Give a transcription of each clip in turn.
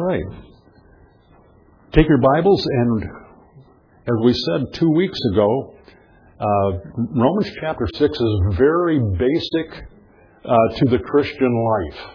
right. Take your Bibles, and as we said 2 weeks ago, Romans chapter 6 is very basic to the Christian life.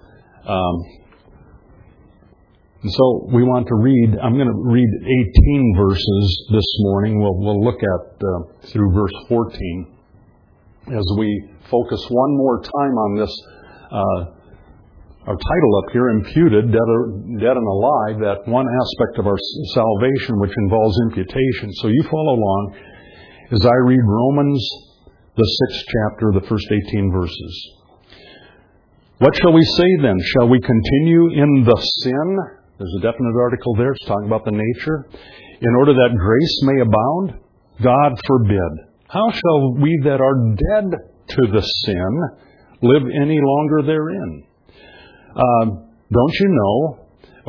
And so we want to read, I'm going to read 18 verses this morning. We'll look at through verse 14 as we focus one more time on this, our title up here, Imputed, Dead and Alive, that one aspect of our salvation which involves imputation. So you follow along as I read Romans, the 6th chapter, the first 18 verses. What shall we say then? Shall we continue in the sin? There's a definite article there. It's talking about the nature. In order that grace may abound? God forbid. How shall we that are dead to the sin live any longer therein? Don't you know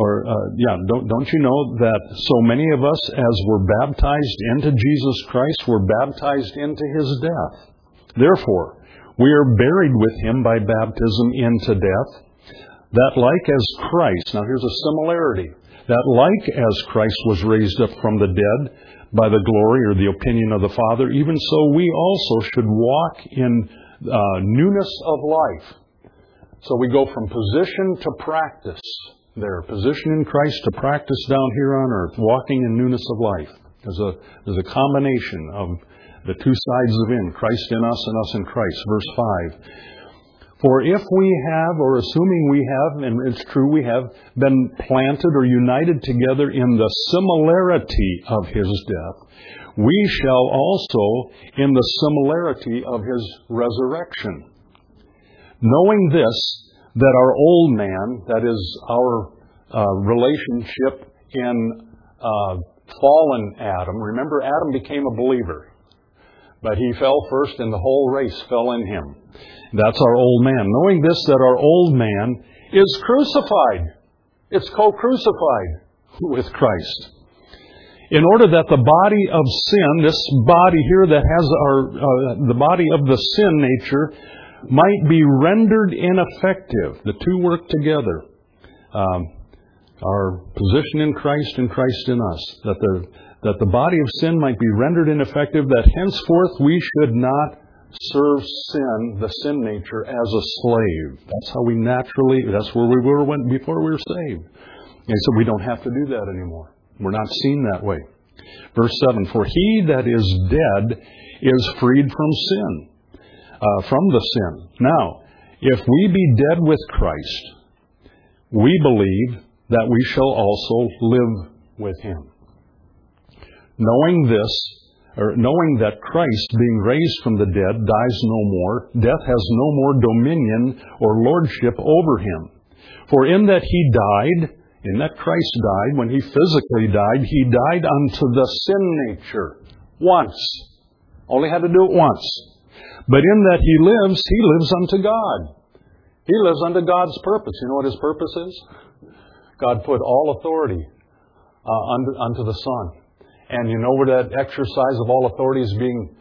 that so many of us, as were baptized into Jesus Christ, were baptized into His death? Therefore, we are buried with Him by baptism into death, that like as Christ, now here's a similarity, that like as Christ was raised up from the dead by the glory or the opinion of the Father, even so we also should walk in newness of life. So we go from position to practice there. Position in Christ to practice down here on earth, walking in newness of life. There's a combination of the two sides of Christ in us and us in Christ. Verse 5. For if we have, or assuming we have, and it's true we have, been planted or united together in the similarity of His death, we shall also in the similarity of His resurrection. Knowing this, that our old man, that is our relationship in fallen Adam. Remember, Adam became a believer, but he fell first and the whole race fell in him. That's our old man. Knowing this, that our old man is crucified. It's co-crucified with Christ. In order that the body of sin, this body here that has the body of the sin nature, might be rendered ineffective. The two work together. Our position in Christ and Christ in us. That the body of sin might be rendered ineffective, that henceforth we should not serve sin, the sin nature, as a slave. That's how that's where we were before we were saved. And so we don't have to do that anymore. We're not seen that way. Verse 7, for he that is dead is freed from sin. From the sin. Now, if we be dead with Christ, we believe that we shall also live with Him. Knowing that Christ, being raised from the dead, dies no more, death has no more dominion or lordship over Him. For in that Christ died, when He physically died, He died unto the sin nature. Once. Only had to do it once. But in that He lives unto God. He lives unto God's purpose. You know what His purpose is? God put all authority unto the Son. And you know where that exercise of all authority is being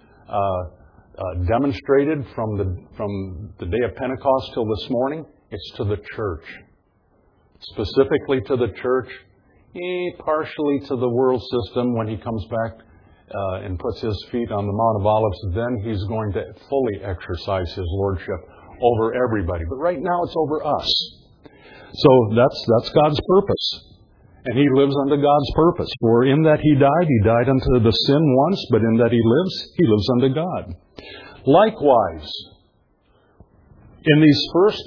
demonstrated from the day of Pentecost till this morning? It's to the church. Specifically to the church, partially to the world system when He comes back and puts His feet on the Mount of Olives. Then He's going to fully exercise His lordship over everybody. But right now it's over us. So that's God's purpose. And He lives unto God's purpose. For in that He died unto the sin once, but in that He lives unto God. Likewise, in these first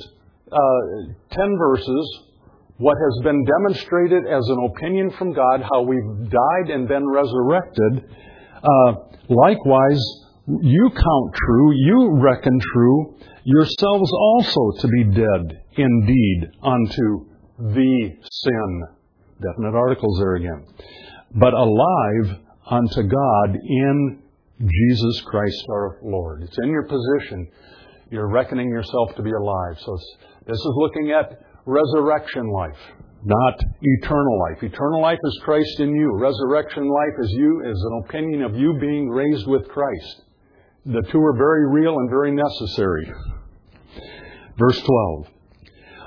10 verses, what has been demonstrated as an opinion from God, how we've died and been resurrected, likewise, you count true, you reckon true, yourselves also to be dead indeed unto the sin. Definite articles there again. But alive unto God in Jesus Christ our Lord. It's in your position. You're reckoning yourself to be alive. So this is looking at resurrection life, not eternal life. Eternal life is Christ in you. Resurrection life is an opinion of you being raised with Christ. The two are very real and very necessary. Verse 12.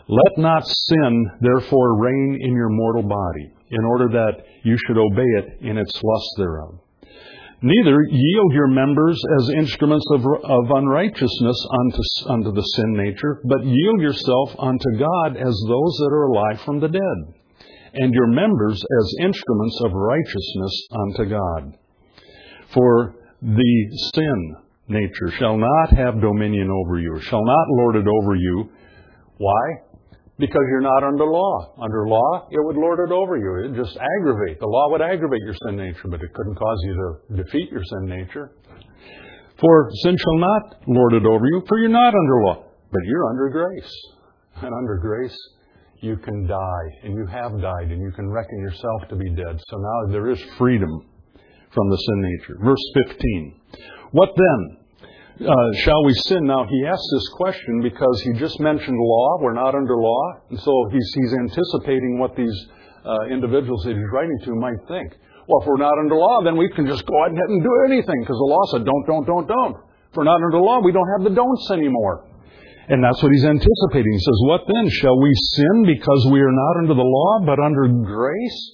Let not sin therefore reign in your mortal body, in order that you should obey it in its lust thereof. Neither yield your members as instruments of unrighteousness unto the sin nature, but yield yourself unto God as those that are alive from the dead, and your members as instruments of righteousness unto God. For the sin nature shall not have dominion over you, shall not lord it over you. Why? Because you're not under law. Under law, it would lord it over you. It would just aggravate. The law would aggravate your sin nature, but it couldn't cause you to defeat your sin nature. For sin shall not lord it over you, for you're not under law, but you're under grace. And under grace, you can die, and you have died, and you can reckon yourself to be dead. So now there is freedom from the sin nature. Verse 15. What then? Shall we sin? Now, he asks this question because he just mentioned law. We're not under law. And so he's anticipating what these individuals that he's writing to might think. Well, if we're not under law, then we can just go ahead and do anything because the law said don't. If we're not under law, we don't have the don'ts anymore. And that's what he's anticipating. He says, what then? Shall we sin because we are not under the law, but under grace?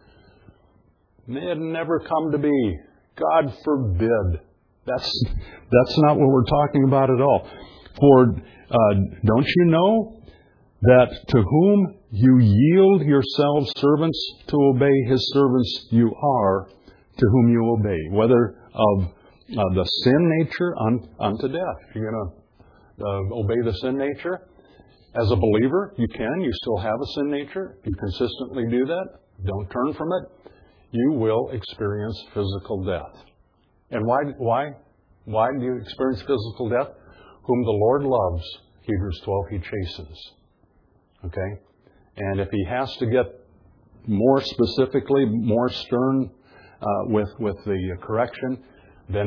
May it never come to be. God forbid. That's not what we're talking about at all. For don't you know that to whom you yield yourselves servants to obey his servants you are to whom you obey, whether of the sin nature unto death. You're going to obey the sin nature. As a believer, you can. You still have a sin nature. If you consistently do that, don't turn from it, you will experience physical death. And why do you experience physical death? Whom the Lord loves, Hebrews 12, he chastens. Okay? And if he has to get more specifically, more stern with the correction, then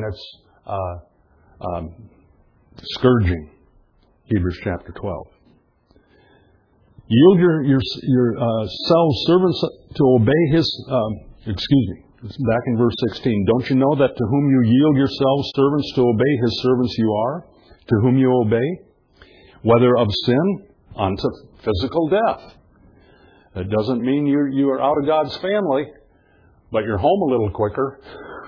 it's scourging. Hebrews chapter 12. Yield yourselves servants to obey his, back in verse 16. Don't you know that to whom you yield yourselves servants to obey his servants you are, to whom you obey, whether of sin unto physical death. That doesn't mean you are out of God's family, but you're home a little quicker.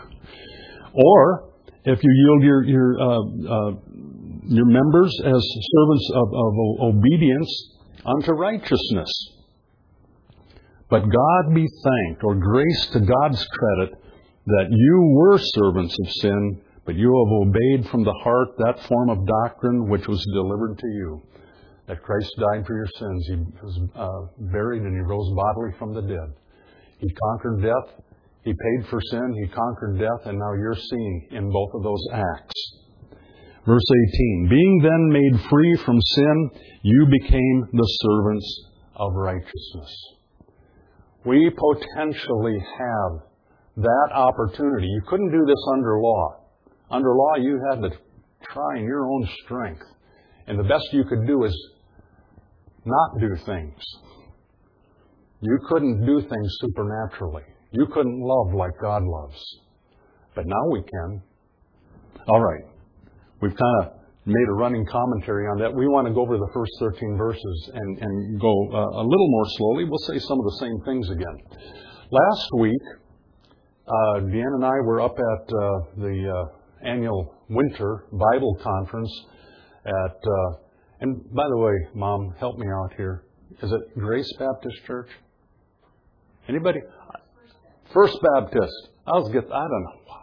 Or if you yield your members as servants of obedience unto righteousness. But God be thanked, or grace to God's credit, that you were servants of sin, but you have obeyed from the heart that form of doctrine which was delivered to you, that Christ died for your sins. He was buried and he rose bodily from the dead. He conquered death. He paid for sin. He conquered death, and now you're seeing in both of those acts. Verse 18, being then made free from sin, you became the servants of righteousness. We potentially have that opportunity. You couldn't do this under law. Under law, you had to try in your own strength. And the best you could do is not do things. You couldn't do things supernaturally. You couldn't love like God loves. But now we can. All right. We've kind of made a running commentary on that. We want to go over the first 13 verses and go a little more slowly. We'll say some of the same things again. Last week, Deanne and I were up at the annual winter Bible conference at, and by the way, Mom, help me out here. Is it Grace Baptist Church? Anybody? First Baptist. I don't know why.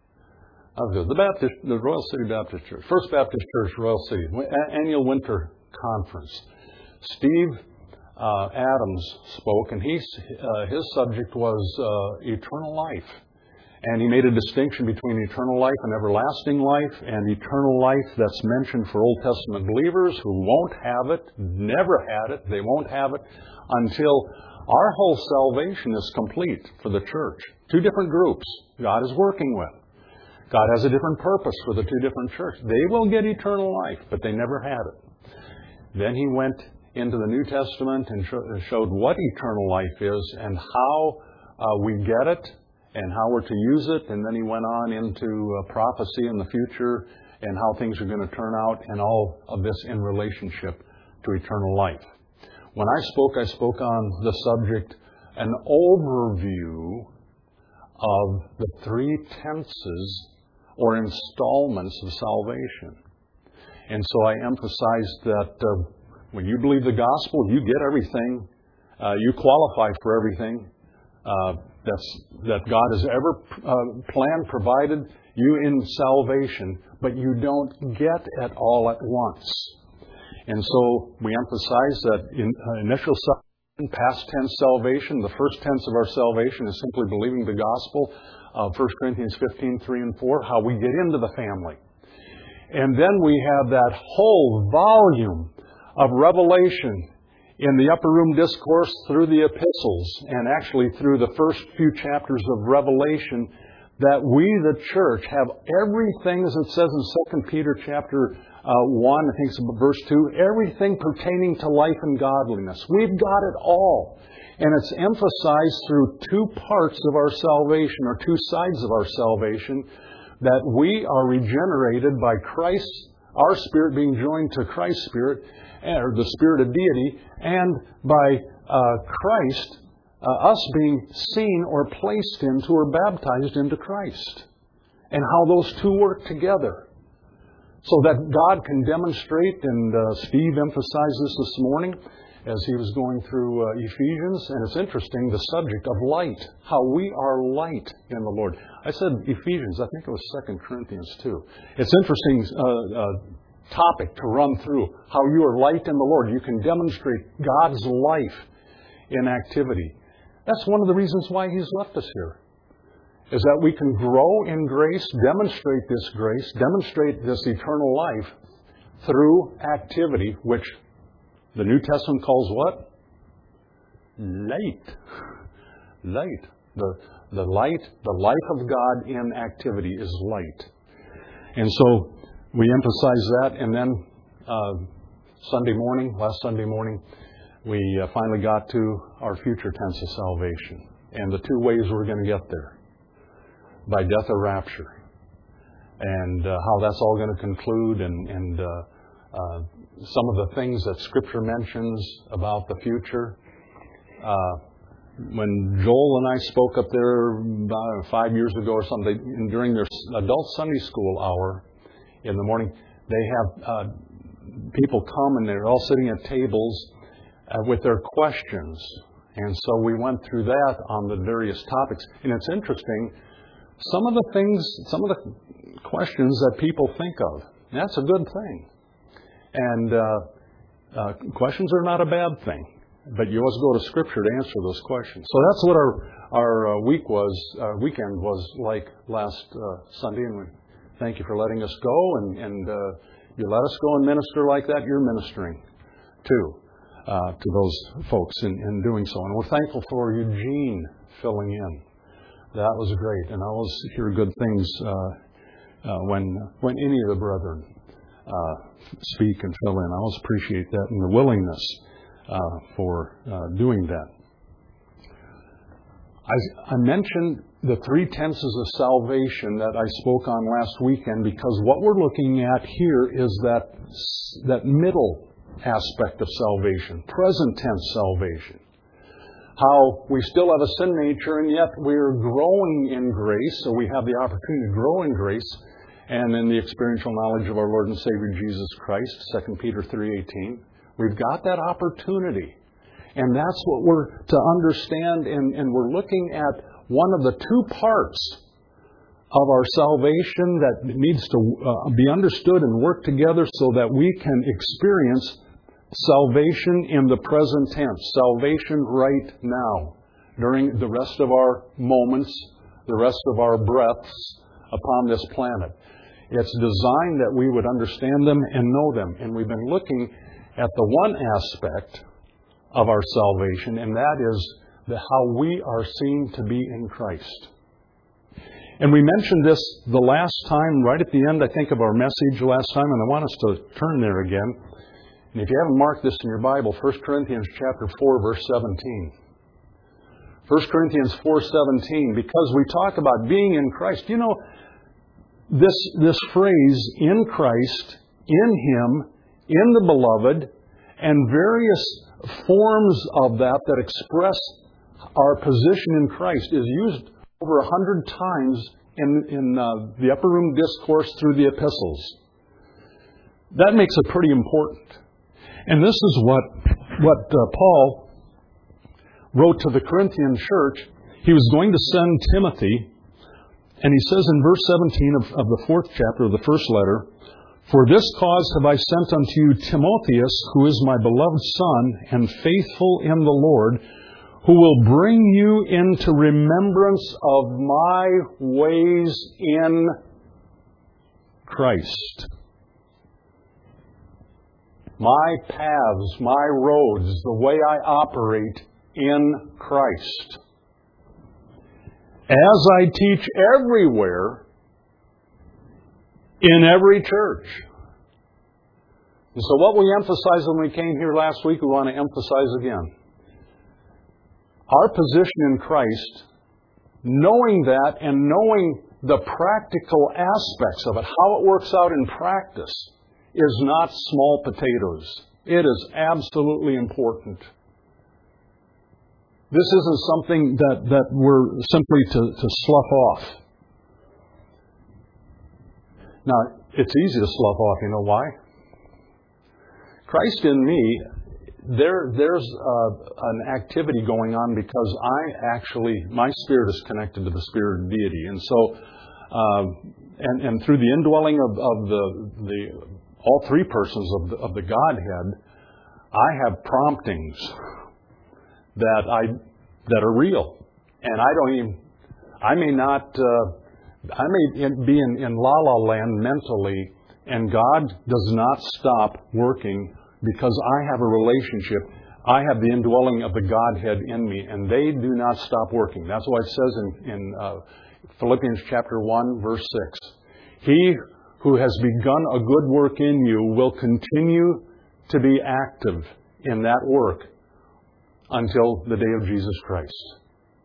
The Royal City Baptist Church. First Baptist Church, Royal City. Annual winter conference. Steve Adams spoke, and his subject was eternal life. And he made a distinction between eternal life and everlasting life, and eternal life that's mentioned for Old Testament believers who won't have it, never had it, they won't have it until our whole salvation is complete for the church. Two different groups God is working with. God has a different purpose for the two different churches. They will get eternal life, but they never had it. Then he went into the New Testament and showed what eternal life is and how we get it and how we're to use it. And then he went on into prophecy in the future and how things are going to turn out, and all of this in relationship to eternal life. When I spoke on the subject, an overview of the 3 tenses or installments of salvation. And so I emphasized that when you believe the gospel, you get everything. You qualify for everything that God has ever planned, provided you in salvation, but you don't get it all at once. And so we emphasize that in initial salvation, past tense salvation, the first tense of our salvation is simply believing the gospel of 1 Corinthians 15, 3 and 4, how we get into the family. And then we have that whole volume of revelation in the Upper Room Discourse through the epistles and actually through the first few chapters of Revelation, that we, the church, have everything, as it says in 2 Peter chapter 1, I think it's verse 2, everything pertaining to life and godliness. We've got it all. And it's emphasized through 2 parts of our salvation, or 2 sides of our salvation, that we are regenerated by Christ, our spirit being joined to Christ's spirit, or the spirit of deity, and by Christ, us being seen or placed into or baptized into Christ. And how those 2 work together. So that God can demonstrate, and Steve emphasized this morning as he was going through Ephesians, and it's interesting, the subject of light, how we are light in the Lord. I said Ephesians, I think it was 2 Corinthians too. It's interesting topic to run through, how you are light in the Lord. You can demonstrate God's life in activity. That's one of the reasons why He's left us here, is that we can grow in grace, demonstrate this grace, demonstrate this eternal life through activity, which the New Testament calls what? Light. Light. The light, the life of God in activity is light. And so we emphasize that, and then last Sunday morning, we finally got to our future tense of salvation and the 2 ways we're going to get there, by death or rapture, and how that's all going to conclude, and some of the things that Scripture mentions about the future. When Joel and I spoke up there about 5 years ago or something, during their adult Sunday school hour in the morning, they have people come and they're all sitting at tables with their questions. And so we went through that on the various topics. And it's interesting, some of the questions that people think of, that's a good thing. And questions are not a bad thing. But you always go to Scripture to answer those questions. So that's what our weekend was like last Sunday. And we thank you for letting us go. And you let us go and minister like that, you're ministering too to those folks in doing so. And we're thankful for Eugene filling in. That was great. And I always hear good things when any of the brethren speak and fill in. I always appreciate that and the willingness for doing that. I mentioned the 3 tenses of salvation that I spoke on last weekend, because what we're looking at here is that middle aspect of salvation, present tense salvation. How we still have a sin nature, and yet we're growing in grace, so we have the opportunity to grow in grace and in the experiential knowledge of our Lord and Savior Jesus Christ, 2 Peter 3:18. We've got that opportunity. And that's what we're to understand. And we're looking at one of the 2 parts of our salvation that needs to be understood and work together so that we can experience salvation in the present tense. Salvation right now, during the rest of our moments, the rest of our breaths upon this planet. It's designed that we would understand them and know them. And we've been looking at the one aspect of our salvation, and that is how we are seen to be in Christ. And we mentioned this the last time, right at the end, I think, of our message last time, and I want us to turn there again. And if you haven't marked this in your Bible, 1 Corinthians chapter 4, verse 17. 1 Corinthians 4:17, because we talk about being in Christ. You know, this phrase, in Christ, in Him, in the Beloved, and various forms of that express our position in Christ is used over 100 times in the Upper Room Discourse through the epistles. That makes it pretty important. And this is what Paul wrote to the Corinthian church. He was going to send Timothy, and he says in verse 17 of the 4th chapter of the first letter, "For this cause have I sent unto you Timotheus, who is my beloved son and faithful in the Lord, who will bring you into remembrance of my ways in Christ." My paths, my roads, the way I operate in Christ. As I teach everywhere, in every church. And so what we emphasized when we came here last week, we want to emphasize again. Our position in Christ, knowing that and knowing the practical aspects of it, how it works out in practice, is not small potatoes. It is absolutely important. This isn't something that we're simply to slough off. Now, it's easy to slough off. You know why? Christ in me, there's an activity going on because my spirit is connected to the Spirit of deity. And so, and through the indwelling of the all three persons of the Godhead, I have promptings that are real. And I may be in la-la land mentally, and God does not stop working because I have a relationship. I have the indwelling of the Godhead in me, and they do not stop working. That's why it says in Philippians chapter 1, verse 6, "He who has begun a good work in you will continue to be active in that work until the day of Jesus Christ."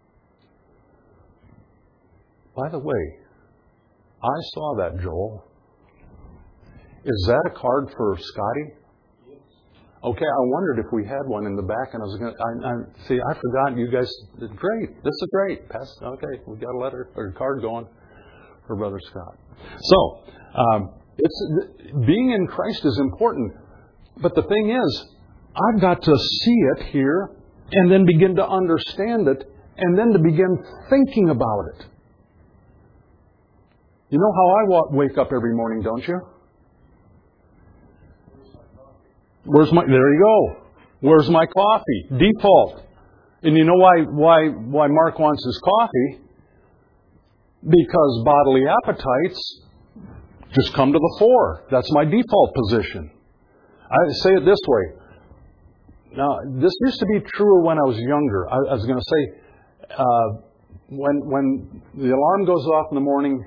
By the way, I saw that, Joel. Is that a card for Scotty? Okay, I wondered if we had one in the back, and I was going to... I forgot you guys... Great, this is great. Okay, we got a letter or a card going for Brother Scott. So, being in Christ is important. But the thing is, I've got to see it here, and then begin to understand it, and then to begin thinking about it. You know how I wake up every morning, don't you? There you go. Where's my coffee? Default. And you know why Mark wants his coffee? Because bodily appetites just come to the fore. That's my default position. I say it this way. Now, this used to be truer when I was younger. I was going to say, when the alarm goes off in the morning,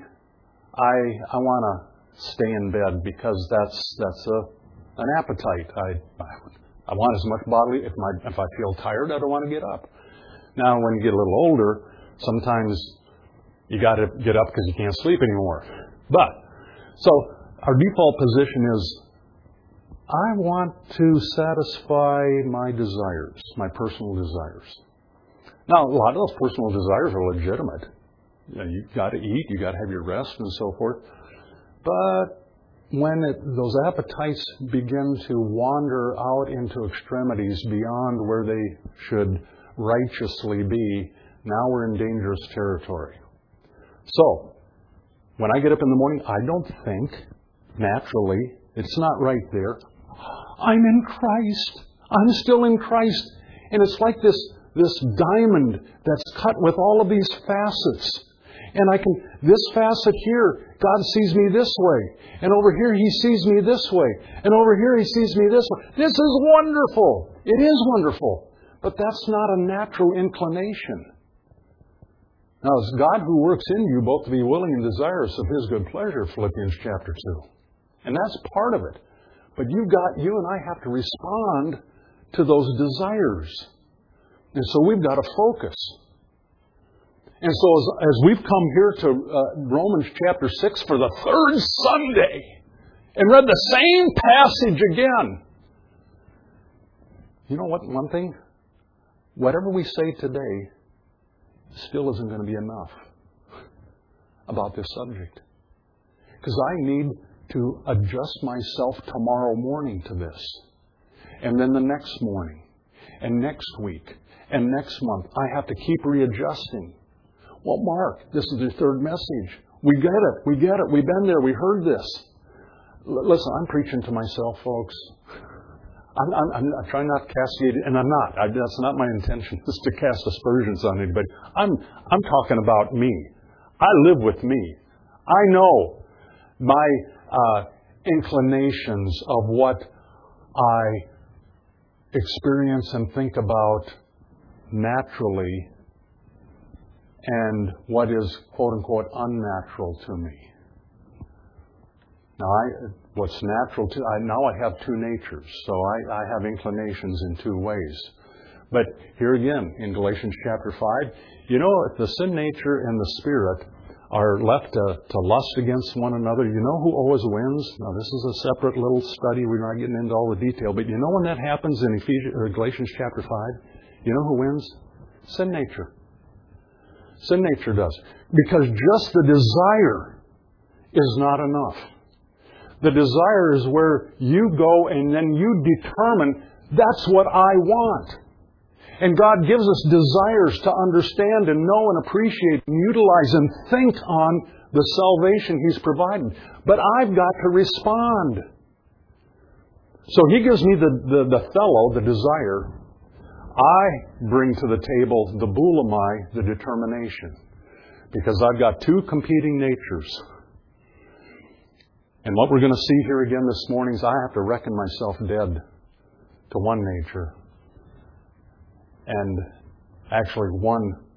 I want to stay in bed because that's an appetite. I want as much bodily. If I feel tired, I don't want to get up. Now, when you get a little older, sometimes you got to get up because you can't sleep anymore. But so our default position is, I want to satisfy my desires, my personal desires. Now, a lot of those personal desires are legitimate. You've got to eat, you've got to have your rest and so forth. But when those appetites begin to wander out into extremities beyond where they should righteously be, now we're in dangerous territory. So, when I get up in the morning, I don't think naturally, it's not right there, I'm in Christ. I'm still in Christ. And it's like this diamond that's cut with all of these facets. And this facet here, God sees me this way. And over here, He sees me this way. And over here, He sees me this way. This is wonderful. It is wonderful. But that's not a natural inclination. Now, it's God who works in you both to be willing and desirous of His good pleasure, Philippians chapter 2. And that's part of it. But you and I have to respond to those desires. And so we've got to focus. And so as we've come here to Romans chapter 6 for the third Sunday and read the same passage again, You know what? One thing? Whatever we say today still isn't going to be enough about this subject. Because I need to adjust myself tomorrow morning to this. And then the next morning. And next week. And next month. I have to keep readjusting. Well, Mark, this is the third message. We get it. We get it. We've been there. We heard this. Listen, I'm preaching to myself, folks. I'm trying not to cast you, and I'm not. That's not my intention, is to cast aspersions on anybody. I'm talking about me. I live with me. I know my inclinations of what I experience and think about naturally and what is, quote unquote, unnatural to me. Now, what's natural to now I have two natures, so I have inclinations in two ways. But here again, in Galatians chapter 5, you know, if the sin nature and the spirit are left to lust against one another, you know who always wins? Now, this is a separate little study. We're not getting into all the detail. But you know when that happens in Galatians chapter 5? You know who wins? Sin nature. Sin nature does. Because just the desire is not enough. The desire is where you go and then you determine, that's what I want. And God gives us desires to understand and know and appreciate and utilize and think on the salvation He's provided. But I've got to respond. So He gives me the fellow, the desire. I bring to the table the bulimai, the determination. Because I've got two competing natures. And what we're going to see here again this morning is I have to reckon myself dead to one nature. And actually to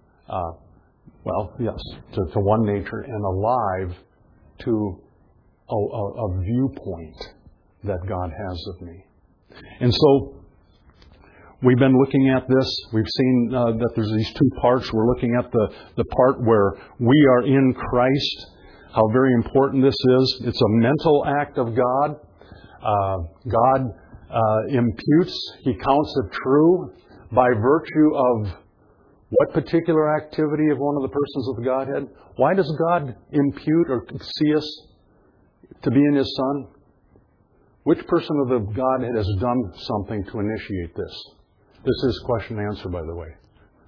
one nature and alive to a viewpoint that God has of me. And so we've been looking at this. We've seen that there's these two parts. We're looking at the part where we are in Christ. How very important this is. It's a mental act of God. God imputes, He counts it true by virtue of what particular activity of one of the persons of the Godhead? Why does God impute or see us to be in His Son? Which person of the Godhead has done something to initiate this? This is question and answer, by the way.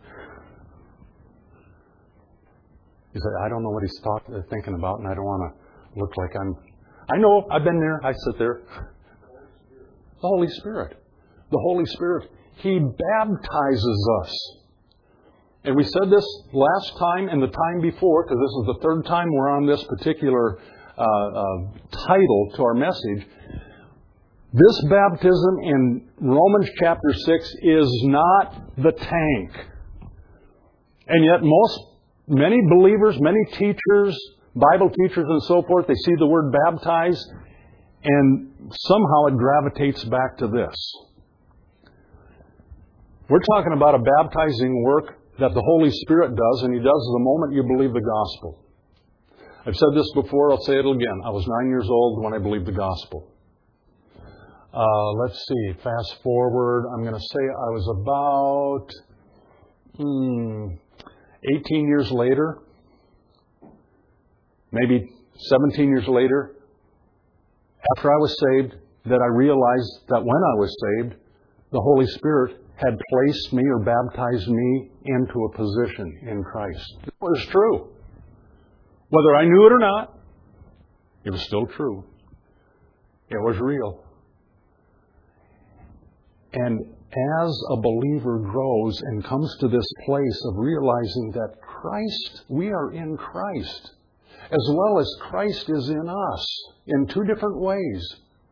You say, I don't know what he's thinking about, and I don't want to look like I know, I've been there, I sit there. The Holy Spirit. The Holy Spirit. He baptizes us. And we said this last time and the time before, because this is the third time we're on this particular title to our message. This baptism in Romans chapter 6 is not the tank. And yet many believers, many teachers, Bible teachers and so forth, they see the word baptize and somehow it gravitates back to this. We're talking about a baptizing work that the Holy Spirit does, and He does the moment you believe the gospel. I've said this before, I'll say it again. I was 9 years old when I believed the gospel. Let's see, fast forward. I'm going to say I was about 18 years later, maybe 17 years later, after I was saved, that I realized that when I was saved, the Holy Spirit had placed me or baptized me into a position in Christ. It was true. Whether I knew it or not, it was still true. It was real. And as a believer grows and comes to this place of realizing that Christ, we are in Christ, as well as Christ is in us in two different ways.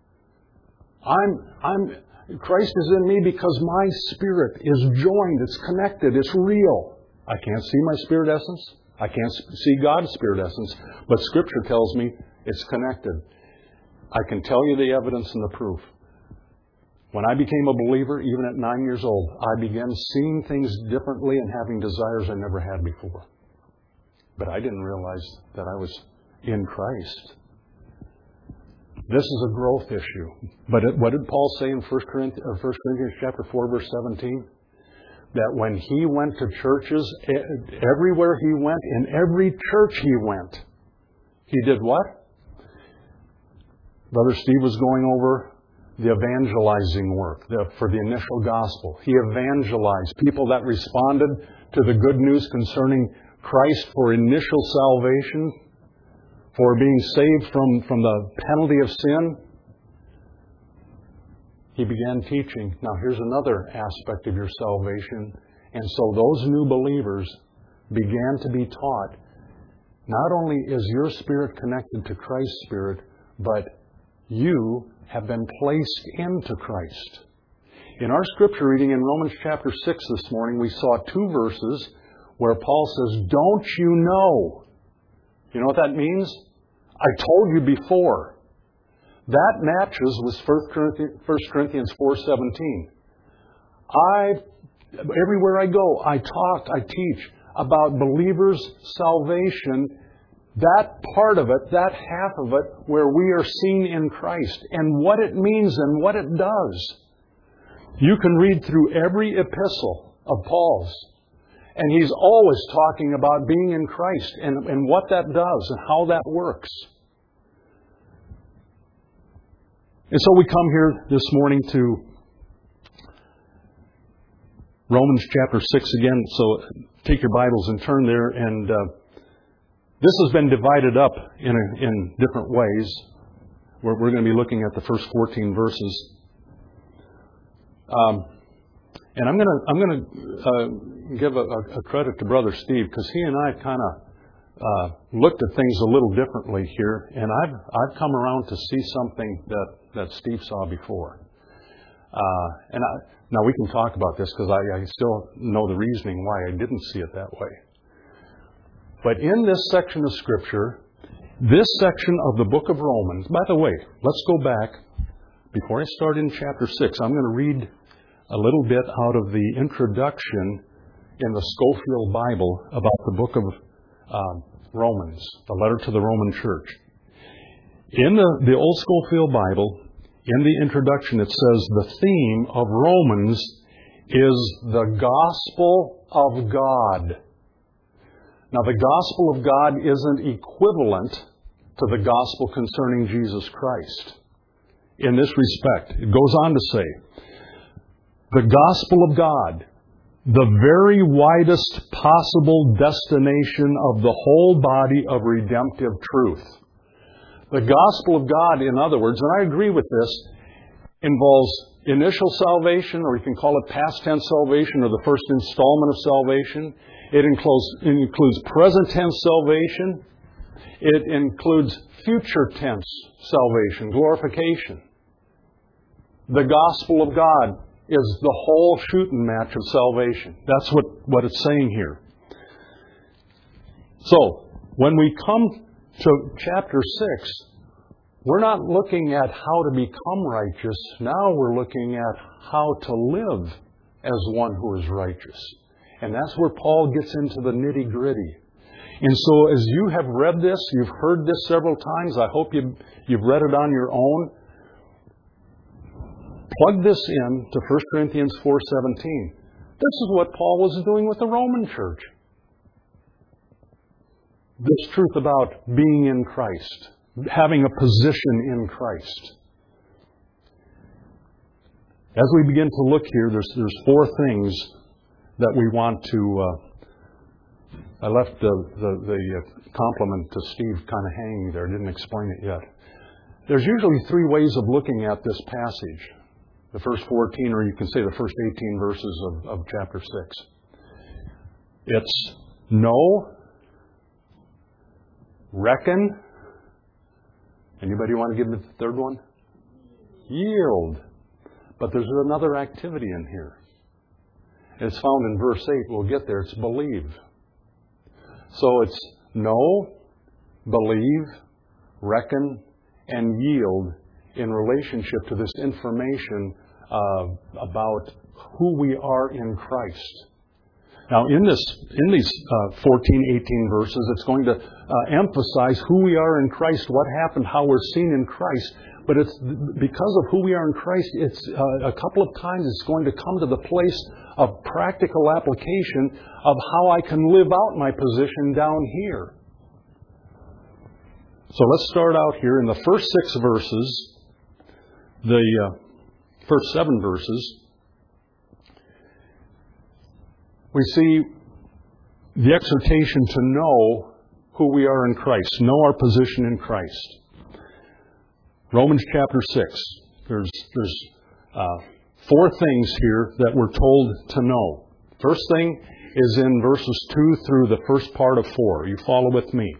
Christ is in me because my spirit is joined, it's connected, it's real. I can't see my spirit essence. I can't see God's spirit essence. But Scripture tells me it's connected. I can tell you the evidence and the proof. When I became a believer, even at 9 years old, I began seeing things differently and having desires I never had before. But I didn't realize that I was in Christ. This is a growth issue. But what did Paul say in 1 Corinthians chapter 4, verse 17? That when he went to churches, everywhere he went, in every church he went, he did what? Brother Steve was going over the evangelizing work for the initial gospel. He evangelized people that responded to the good news concerning Christ for initial salvation, for being saved from the penalty of sin. He began teaching. Now here's another aspect of your salvation. And so those new believers began to be taught, not only is your spirit connected to Christ's spirit, but you have been placed into Christ. In our scripture reading in Romans chapter 6 this morning, we saw 2 verses where Paul says, don't you know? You know what that means? I told you before. That matches with 1 Corinthians 4:17. Everywhere I go, I talk, I teach about believers' salvation, that part of it, that half of it, where we are seen in Christ, and what it means and what it does. You can read through every epistle of Paul's, and he's always talking about being in Christ and what that does and how that works. And so we come here this morning to Romans chapter 6 again. So take your Bibles and turn there. And this has been divided up in different ways. We're going to be looking at the first 14 verses. And I'm going to give a credit to Brother Steve, because he and I kind of looked at things a little differently here, and I've come around to see something that Steve saw before. Now we can talk about this, because I still know the reasoning why I didn't see it that way. But in this section of Scripture, this section of the book of Romans, by the way, let's go back. Before I start in chapter 6, I'm going to read a little bit out of the introduction in the Scofield Bible about the book of Romans, the letter to the Roman church. In the old Scofield Bible, in the introduction, it says the theme of Romans is the gospel of God. Now, the gospel of God isn't equivalent to the gospel concerning Jesus Christ. In this respect, it goes on to say, the gospel of God, the very widest possible destination of the whole body of redemptive truth. The gospel of God, in other words, and I agree with this, involves initial salvation, or you can call it past tense salvation, or the first installment of salvation. It includes present tense salvation. It includes future tense salvation, glorification. The gospel of God is the whole shooting match of salvation. That's what it's saying here. So, when we come to chapter 6, we're not looking at how to become righteous. Now we're looking at how to live as one who is righteous. And that's where Paul gets into the nitty-gritty. And so as you have read this, you've heard this several times, I hope you've read it on your own. Plug this in to 1 Corinthians 4:17. This is what Paul was doing with the Roman church. This truth about being in Christ, having a position in Christ. As we begin to look here, there's 4 things that we want to... I left the compliment to Steve kind of hanging there. I didn't explain it yet. There's usually 3 ways of looking at this passage. The first 14, or you can say the first 18 verses of chapter 6. It's know, reckon. Anybody want to give me the third one? Yield. But there's another activity in here. It's found in verse 8. We'll get there. It's believe. So it's know, believe, reckon, and yield in relationship to this information about who we are in Christ. Now, in these 14, 18 verses, it's going to emphasize who we are in Christ, what happened, how we're seen in Christ. But it's because of who we are in Christ, it's a couple of times it's going to come to the place of practical application of how I can live out my position down here. So let's start out here in the first 6 verses, the first 7 verses. We see the exhortation to know who we are in Christ, know our position in Christ. Romans chapter 6. There's 4 things here that we're told to know. First thing is in verses 2 through the first part of 4. You follow with me.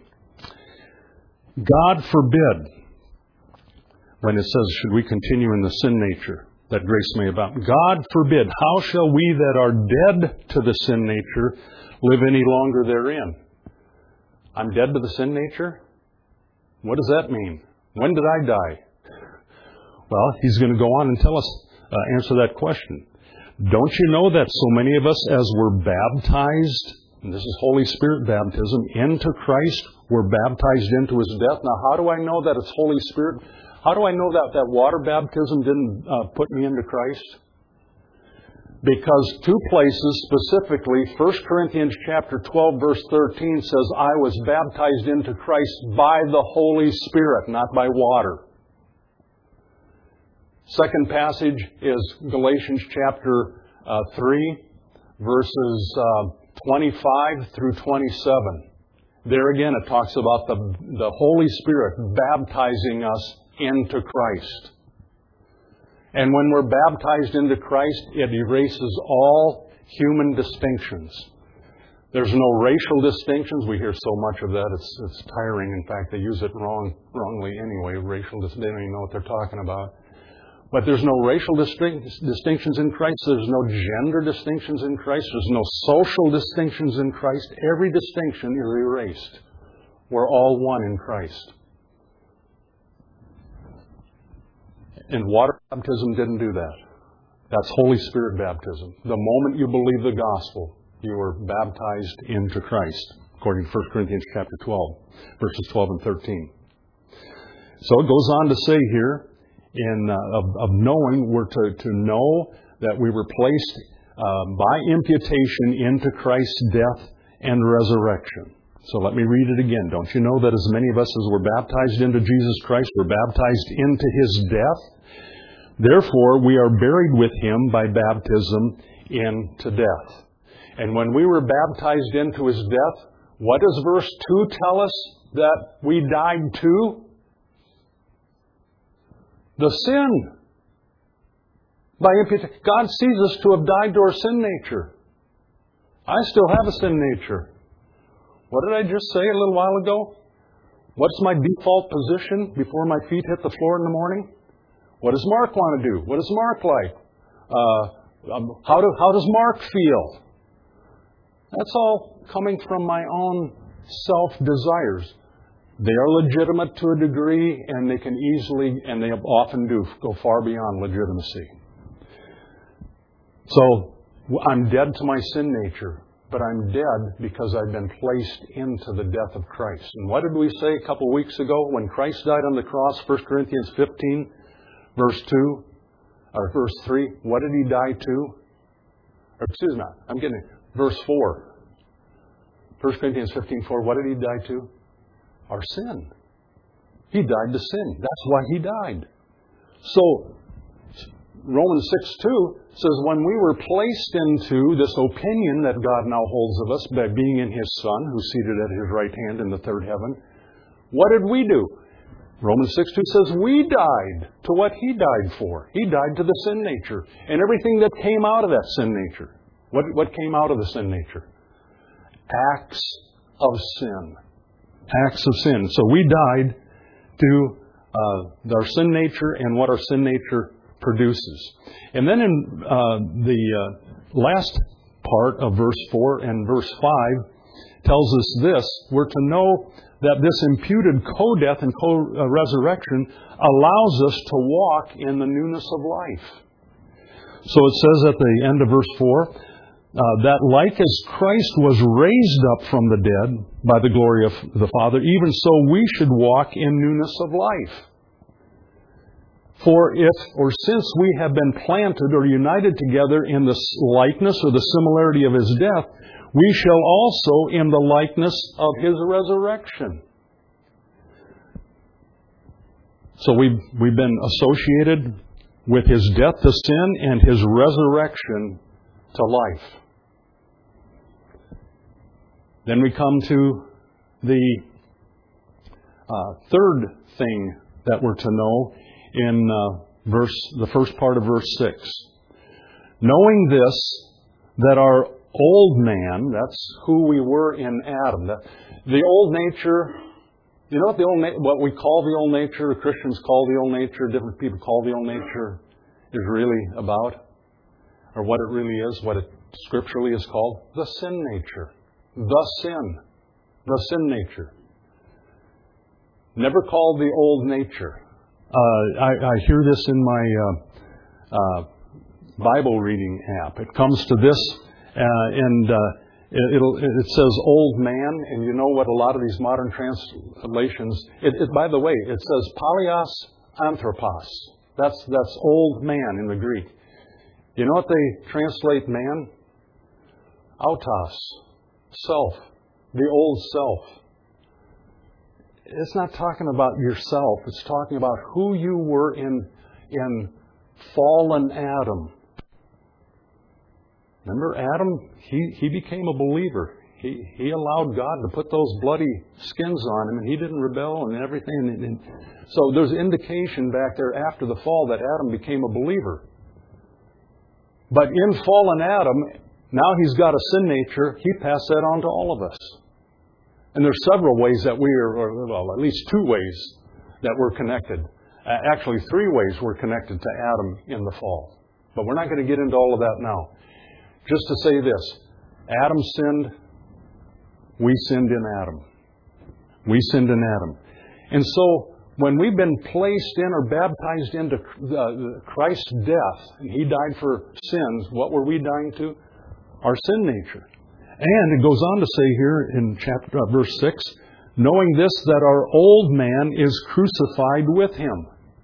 God forbid, when it says, should we continue in the sin nature, that grace may abound. God forbid, how shall we that are dead to the sin nature live any longer therein? I'm dead to the sin nature? What does that mean? When did I die? Well, he's going to go on and tell us, answer that question. Don't you know that so many of us, as we're baptized, and this is Holy Spirit baptism, into Christ, we're baptized into His death? Now, how do I know that it's Holy Spirit? How do I know that water baptism didn't put me into Christ? Because 2 places specifically, 1 Corinthians chapter 12, verse 13 says, I was baptized into Christ by the Holy Spirit, not by water. Second passage is Galatians chapter 3, verses 25 through 27. There again, it talks about the Holy Spirit baptizing us into Christ. And when we're baptized into Christ, it erases all human distinctions. There's no racial distinctions. We hear so much of that. It's tiring. In fact, they use it wrongly anyway. Racial distinctions. They don't even know what they're talking about. But there's no racial distinctions in Christ. There's no gender distinctions in Christ. There's no social distinctions in Christ. Every distinction is erased. We're all one in Christ. And water baptism didn't do that. That's Holy Spirit baptism. The moment you believe the gospel, you are baptized into Christ, according to 1 Corinthians chapter 12, verses 12 and 13. So it goes on to say here, of knowing, we're to know that we were placed by imputation into Christ's death and resurrection. So let me read it again. Don't you know that as many of us as were baptized into Jesus Christ were baptized into His death? Therefore, we are buried with Him by baptism into death. And when we were baptized into His death, what does verse 2 tell us that we died to? The sin. By imputation. God sees us to have died to our sin nature. I still have a sin nature. What did I just say a little while ago? What's my default position before my feet hit the floor in the morning? What does Mark want to do? What is Mark like? How does Mark feel? That's all coming from my own self-desires. They are legitimate to a degree, and they can easily, and they often do, go far beyond legitimacy. So, I'm dead to my sin nature, but I'm dead because I've been placed into the death of Christ. And what did we say a couple weeks ago? When Christ died on the cross, 1 Corinthians 15, verse 2, or verse 3, what did He die to? Or, excuse me, I'm getting it. Verse 4. 1 Corinthians 15, 4, what did He die to? Our sin. He died to sin. That's why He died. So, Romans 6:2 says, when we were placed into this opinion that God now holds of us by being in His Son, who's seated at His right hand in the third heaven, what did we do? Romans 6:2 says we died to what He died for. He died to the sin nature and everything that came out of that sin nature. What came out of the sin nature? Acts of sin. Acts of sin. So we died to our sin nature and what our sin nature produces. And then in the last part of verse 4 and verse 5 tells us this. We're to know that this imputed co-death and co-resurrection allows us to walk in the newness of life. So it says at the end of verse 4, that like as Christ was raised up from the dead by the glory of the Father, even so we should walk in newness of life. For if, or since we have been planted or united together in the likeness or the similarity of His death, we shall also in the likeness of His resurrection. So we've been associated with His death to sin and His resurrection to life. Then we come to the third thing that we're to know in the first part of verse 6. Knowing this, that our old man, that's who we were in Adam, the old nature, you know what we call the old nature, Christians call the old nature, different people call the old nature, is really about, or what it really is, what it scripturally is called? The sin nature. The sin nature. Never called the old nature. I hear this in my Bible reading app. It comes to this, and it says old man, and you know what a lot of these modern translations, by the way, it says Palaios Anthropos. That's old man in the Greek. You know what they translate man? Autos, self, the old self. It's not talking about yourself. It's talking about who you were in fallen Adam. Remember Adam? He became a believer. He allowed God to put those bloody skins on him, and he didn't rebel and everything. And so there's indication back there after the fall that Adam became a believer. But in fallen Adam, now he's got a sin nature. He passed that on to all of us. And there's several ways that we are, or at least two ways that we're connected. Actually, three ways we're connected to Adam in the fall. But we're not going to get into all of that now. Just to say this, Adam sinned, we sinned in Adam. We sinned in Adam. And so, when we've been placed in or baptized into Christ's death, and He died for sins, what were we dying to? Our sin nature. And it goes on to say here in verse 6, knowing this, that our old man is crucified with Him.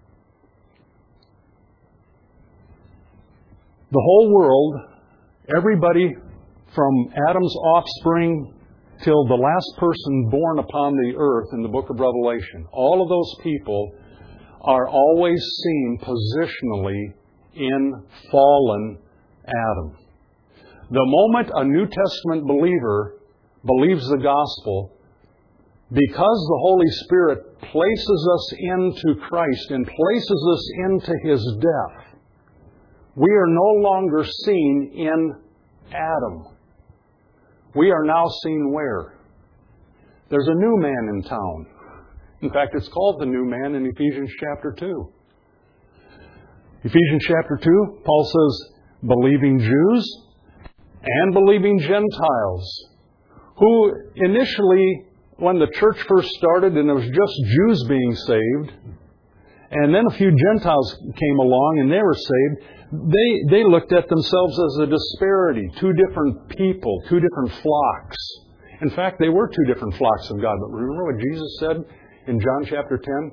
The whole world, everybody from Adam's offspring till the last person born upon the earth in the book of Revelation, all of those people are always seen positionally in fallen Adam. The moment a New Testament believer believes the gospel, because the Holy Spirit places us into Christ and places us into His death, we are no longer seen in Adam. We are now seen where? There's a new man in town. In fact, it's called the new man in Ephesians chapter 2. Ephesians chapter 2, Paul says, believing Jews and believing Gentiles, who initially, when the church first started and there was just Jews being saved, and then a few Gentiles came along and they were saved, they looked at themselves as a disparity, two different people, two different flocks. In fact, they were two different flocks of God. But remember what Jesus said in John chapter 10?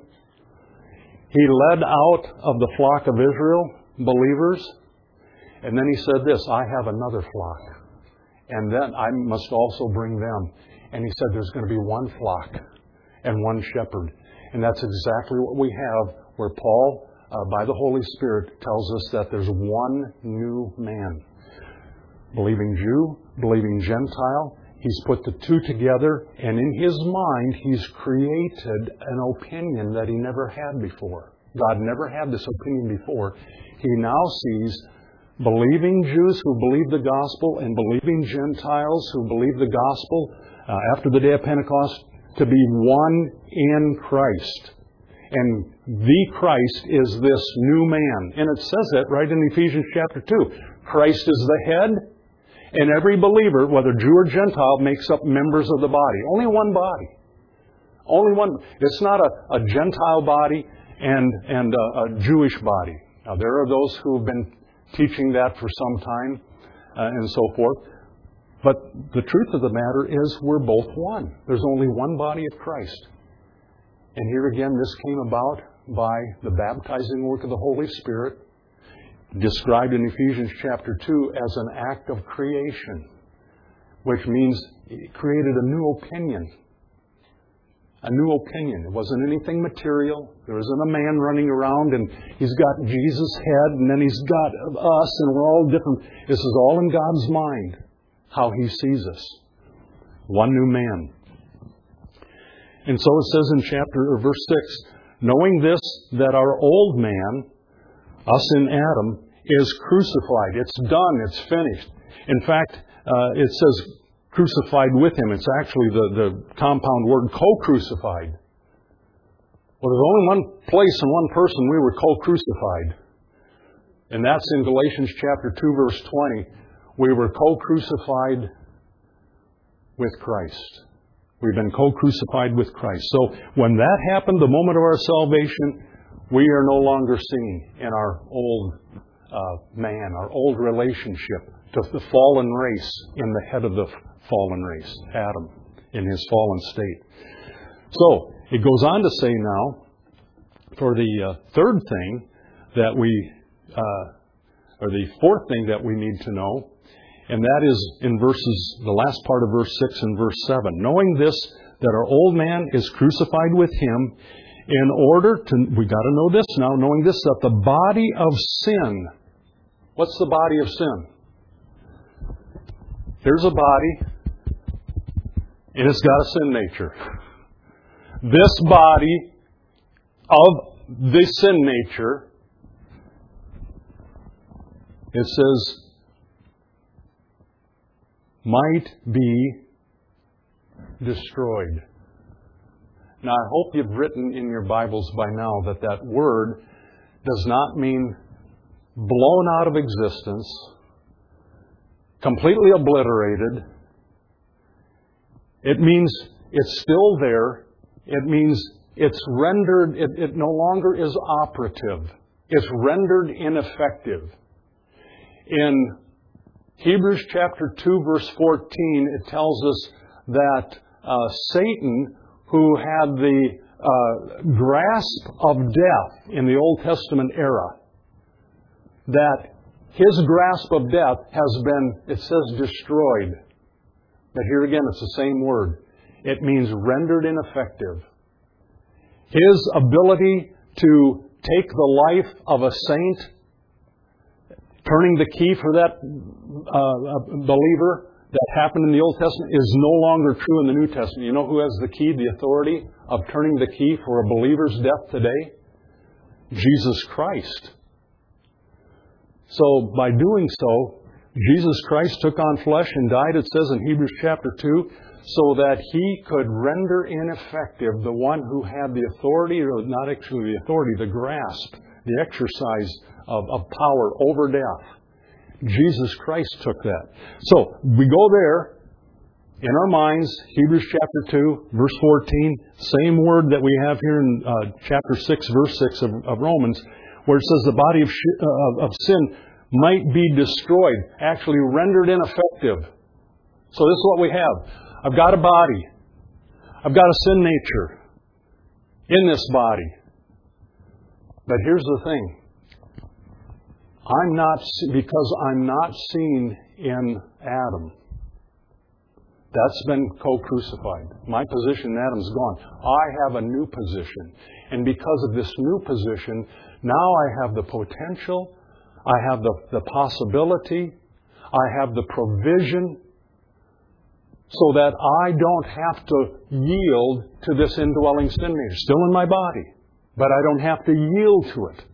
He led out of the flock of Israel believers, and then He said this, I have another flock, and then I must also bring them. And He said there's going to be one flock and one shepherd. And that's exactly what we have, where Paul, by the Holy Spirit, tells us that there's one new man. Believing Jew, believing Gentile. He's put the two together, and in His mind, He's created an opinion that He never had before. God never had this opinion before. He now sees believing Jews who believe the gospel and believing Gentiles who believe the gospel after the day of Pentecost to be one in Christ. And the Christ is this new man. And it says that right in Ephesians chapter 2. Christ is the head, and every believer, whether Jew or Gentile, makes up members of the body. Only one body. Only one. It's not a Gentile body and a Jewish body. Now, there are those who have been teaching that for some time and so forth. But the truth of the matter is we're both one. There's only one body of Christ. And here again, this came about by the baptizing work of the Holy Spirit, described in Ephesians chapter 2 as an act of creation, which means it created a new opinion. A new opinion. It wasn't anything material. There isn't a man running around and he's got Jesus' head and then he's got us and we're all different. This is all in God's mind, how He sees us. One new man. And so it says in verse 6, knowing this, that our old man, us in Adam, is crucified. It's done. It's finished. In fact, it says crucified with Him. It's actually the compound word co-crucified. Well, there's only one place and one person we were co-crucified. And that's in Galatians chapter 2, verse 20. We were co-crucified with Christ. We've been co-crucified with Christ. So when that happened, the moment of our salvation, we are no longer seen in our old man, our old relationship to the fallen race in the head of the fallen race, Adam, in his fallen state. So it goes on to say now, for the third thing that or the fourth thing that we need to know, and that is in the last part of verse 6 and verse 7. Knowing this, that our old man is crucified with Him, in order to, we got to know this now, knowing this, that the body of sin, what's the body of sin? Here's a body, and it's got a sin nature. This body of the sin nature, it says, might be destroyed. Now, I hope you've written in your Bibles by now that that word does not mean blown out of existence, completely obliterated. It means it's still there. It means it's rendered, it no longer is operative. It's rendered ineffective. In Hebrews chapter 2, verse 14, it tells us that Satan, who had the grasp of death in the Old Testament era, that his grasp of death has been, it says, destroyed. But here again, it's the same word. It means rendered ineffective. His ability to take the life of a saint, turning the key for that believer that happened in the Old Testament, is no longer true in the New Testament. You know who has the key, the authority of turning the key for a believer's death today? Jesus Christ. So by doing so, Jesus Christ took on flesh and died, it says in Hebrews chapter 2, so that He could render ineffective the one who had the authority, or not actually the authority, the grasp, the exercise of power over death. Jesus Christ took that. So we go there in our minds, Hebrews chapter 2, verse 14, same word that we have here in chapter 6, verse 6 of Romans, where it says the body of sin might be destroyed, actually rendered ineffective. So this is what we have. I've got a body. I've got a sin nature in this body. But here's the thing. Because I'm not seen in Adam. That's been co-crucified. My position in Adam's gone. I have a new position. And because of this new position, now I have the potential, I have the possibility, I have the provision, so that I don't have to yield to this indwelling sin nature. Still in my body, but I don't have to yield to it.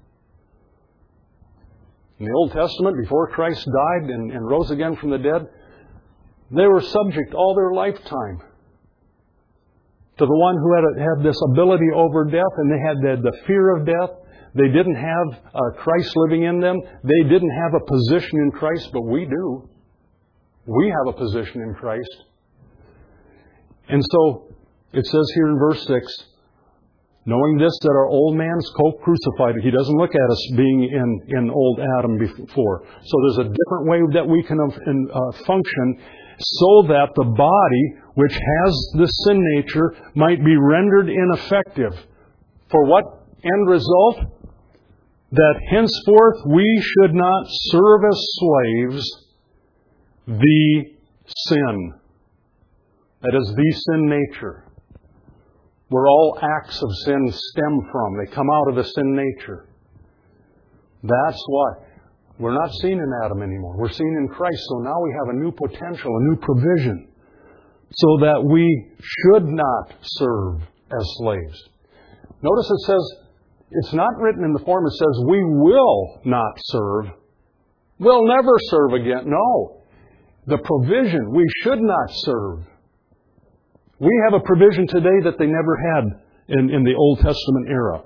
In the Old Testament, before Christ died and rose again from the dead, they were subject all their lifetime to the one who had this ability over death, and they had the fear of death. They didn't have Christ living in them. They didn't have a position in Christ, but we do. We have a position in Christ. And so it says here in verse 6, knowing this, that our old man's co-crucified. He doesn't look at us being in old Adam before. So there's a different way that we can function, so that the body, which has the sin nature, might be rendered ineffective. For what End result, that henceforth we should not serve as slaves the sin. That is the sin nature. Where all acts of sin stem from. They come out of the sin nature. That's why we're not seen in Adam anymore. We're seen in Christ. So now we have a new potential, a new provision. So that we should not serve as slaves. Notice it says, it's not written in the form, it says, we will not serve. We'll never serve again. No. The provision, we should not serve. We have a provision today that they never had in the Old Testament era.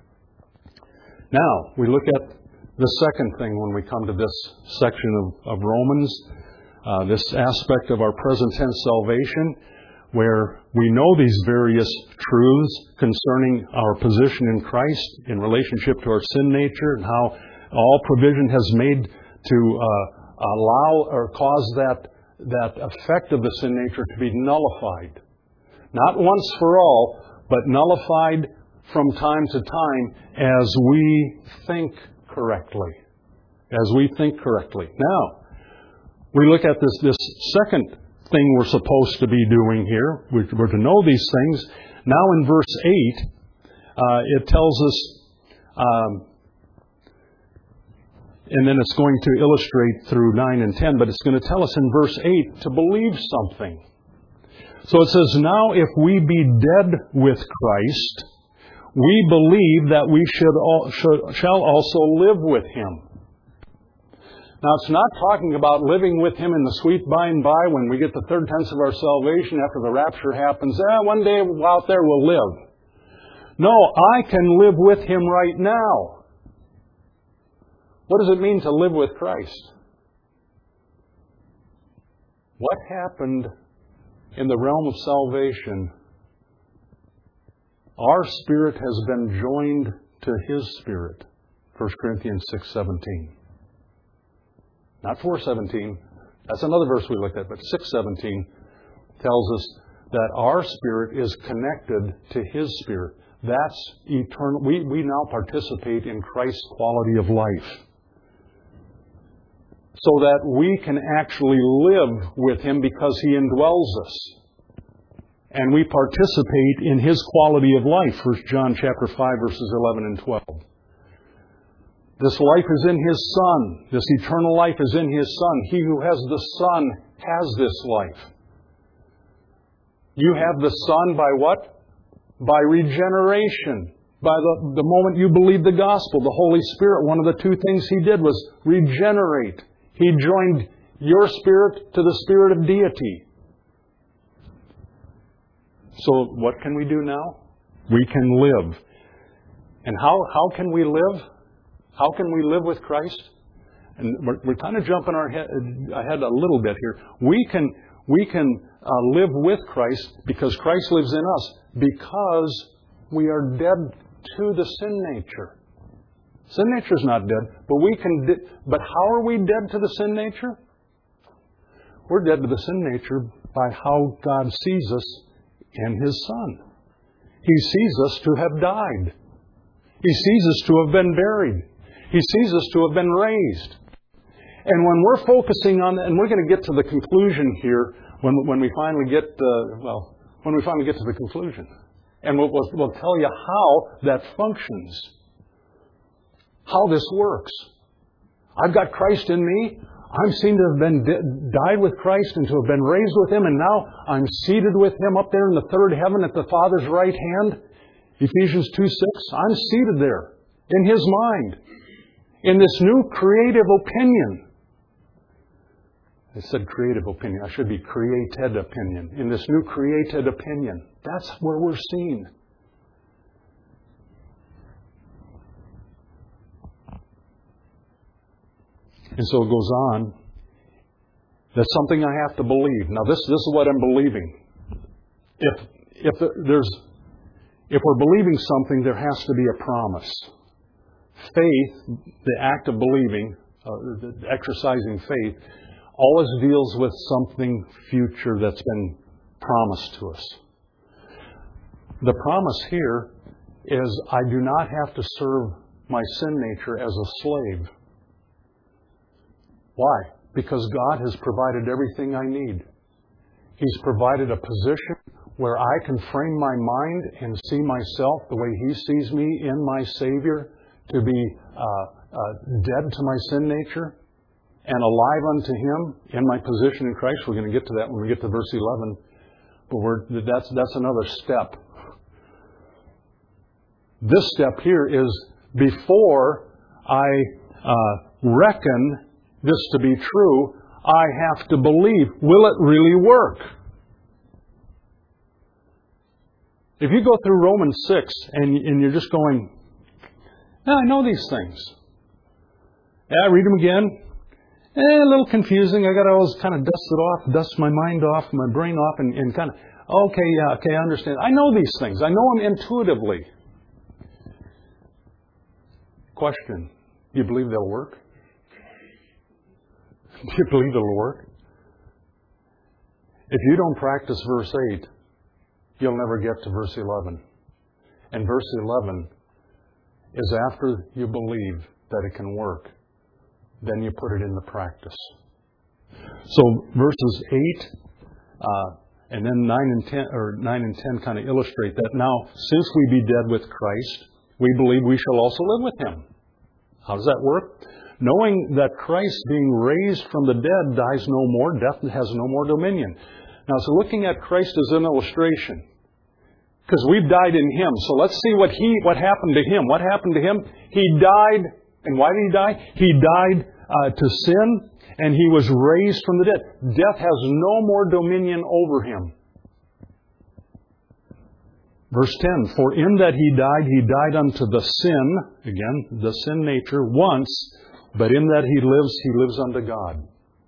Now, we look at the second thing when we come to this section of Romans, this aspect of our present tense salvation, where we know these various truths concerning our position in Christ in relationship to our sin nature and how all provision has made to allow or cause that effect of the sin nature to be nullified. Not once for all, but nullified from time to time as we think correctly. As we think correctly. Now, we look at this second thing we're supposed to be doing here. We're to know these things. Now in verse 8, it tells us, and then it's going to illustrate through 9 and 10, but it's going to tell us in verse 8 to believe something. So it says, now if we be dead with Christ, we believe that we shall also live with Him. Now, it's not talking about living with Him in the sweet by and by when we get the third tense of our salvation after the rapture happens. One day out there we'll live. No, I can live with Him right now. What does it mean to live with Christ? What happened in the realm of salvation? Our spirit has been joined to His Spirit. 1 Corinthians 6:17. Not 4:17. That's another verse we looked at, but 6:17 tells us that our spirit is connected to His Spirit. That's eternal. We now participate in Christ's quality of life. So that we can actually live with Him because He indwells us. And we participate in His quality of life. 1 John chapter 5, verses 11 and 12. This life is in His Son. This eternal life is in His Son. He who has the Son has this life. You have the Son by what? By regeneration. By the moment you believe the gospel, the Holy Spirit, one of the two things He did was regenerate. He joined your spirit to the Spirit of deity. So what can we do now? We can live. And how can we live? How can we live with Christ? And we're kind of jumping ahead a little bit here. We can live with Christ because Christ lives in us because we are dead to the sin nature. Sin nature is not dead, but how are we dead to the sin nature? We're dead to the sin nature by how God sees us in His Son. He sees us to have died. He sees us to have been buried. He sees us to have been raised. And when we're focusing on that, and we're going to get to the conclusion here when we finally get to the conclusion. And we'll tell you how that functions. How this works. I've got Christ in me. I'm seen to have been died with Christ and to have been raised with Him. And now I'm seated with Him up there in the third heaven at the Father's right hand. Ephesians 2:6. I'm seated there in His mind. In this new creative opinion. I said creative opinion. I should be created opinion. In this new created opinion. That's where we're seen. And so it goes on. That's something I have to believe. Now this is what I'm believing. If we're believing something, there has to be a promise. Faith, the act of believing, exercising faith, always deals with something future that's been promised to us. The promise here is I do not have to serve my sin nature as a slave. Why? Because God has provided everything I need. He's provided a position where I can frame my mind and see myself the way He sees me in my Savior, to be dead to my sin nature and alive unto Him in my position in Christ. We're going to get to that when we get to verse 11. But that's another step. This step here is before I reckon this to be true, I have to believe, will it really work? If you go through Romans 6 and you're just going, I know these things. I read them again. A little confusing. I got to always kind of dust my mind off, my brain off, and kind of, okay, I understand. I know these things. I know them intuitively. Question, do you believe they'll work? Do you believe it'll work? If you don't practice verse 8, you'll never get to verse 11. And verse 11 is after you believe that it can work, then you put it into practice. So verses 8 and then 9 and 10 kind of illustrate that. Now, since we be dead with Christ, we believe we shall also live with Him. How does that work? Knowing that Christ, being raised from the dead, dies no more, death has no more dominion. Now, so looking at Christ as an illustration, because we've died in Him. So let's see what happened to Him. What happened to Him? He died. And why did He die? He died to sin, and He was raised from the dead. Death has no more dominion over Him. Verse 10, for in that He died unto the sin, again, the sin nature, once, but in that He lives unto God.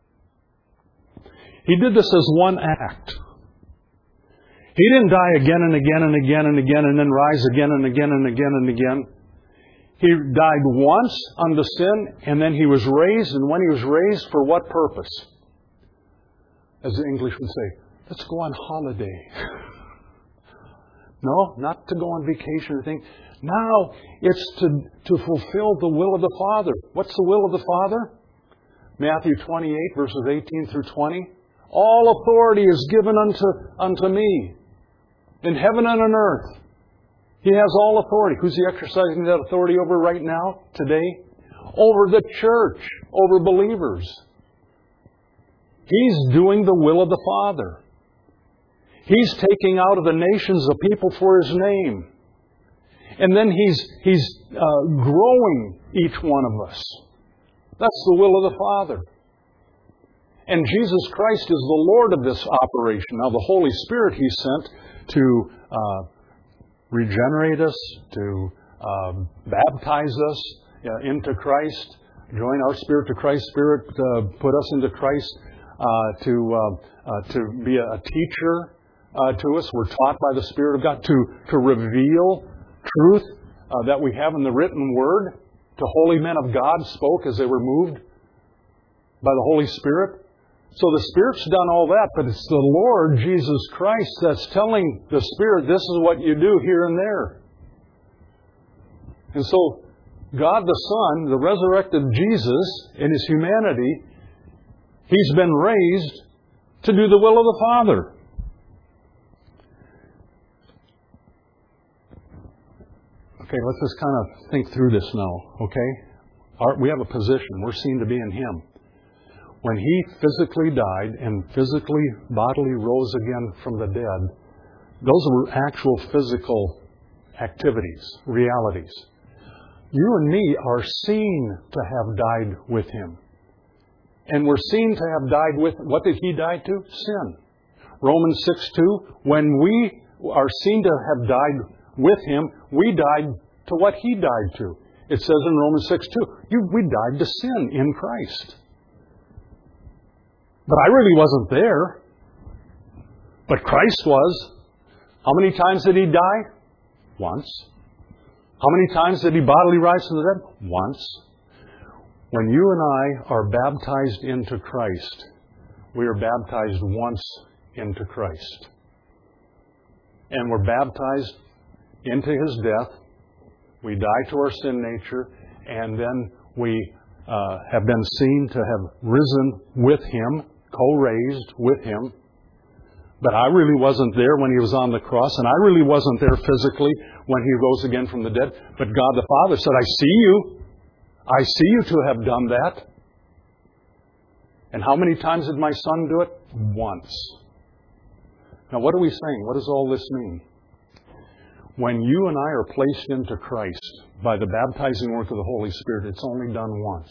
He did this as one act. He didn't die again and again and again and again and then rise again and again and again and again. He died once unto sin, and then He was raised. And when He was raised, for what purpose? As the English would say, let's go on holiday. No, not to go on vacation or anything. Now, it's to fulfill the will of the Father. What's the will of the Father? Matthew 28, verses 18 through 20. All authority is given unto me, in heaven and on earth. He has all authority. Who's He exercising that authority over right now, today? Over the church, over believers. He's doing the will of the Father. He's taking out of the nations a people for His name. And then He's growing each one of us. That's the will of the Father. And Jesus Christ is the Lord of this operation. Now, the Holy Spirit He sent to regenerate us, to baptize us into Christ, join our spirit to Christ's spirit, put us into Christ, to be a teacher to us. We're taught by the Spirit of God to reveal truth that we have in the written Word. To holy men of God spoke as they were moved by the Holy Spirit. So the Spirit's done all that, but it's the Lord Jesus Christ that's telling the Spirit, this is what you do here and there. And so God the Son, the resurrected Jesus in His humanity, He's been raised to do the will of the Father. Okay, let's just kind of think through this now, okay? We have a position. We're seen to be in Him. When He physically died and physically, bodily rose again from the dead, those were actual physical activities, realities. You and me are seen to have died with Him. And we're seen to have died with, what did He die to? Sin. Romans 6:2, when we are seen to have died with Him, we died to what He died to. It says in Romans 6:2, we died to sin in Christ. But I really wasn't there. But Christ was. How many times did He die? Once. How many times did He bodily rise from the dead? Once. When you and I are baptized into Christ, we are baptized once into Christ. And we're baptized into His death We die to our sin nature, and then we have been seen to have risen with Him, co-raised with Him. But I really wasn't there when He was on the cross, and I really wasn't there physically when He rose again from the dead. But God the Father said, I see you. I see you to have done that. And how many times did my Son do it? Once. Now what are we saying? What does all this mean? When you and I are placed into Christ by the baptizing work of the Holy Spirit, it's only done once.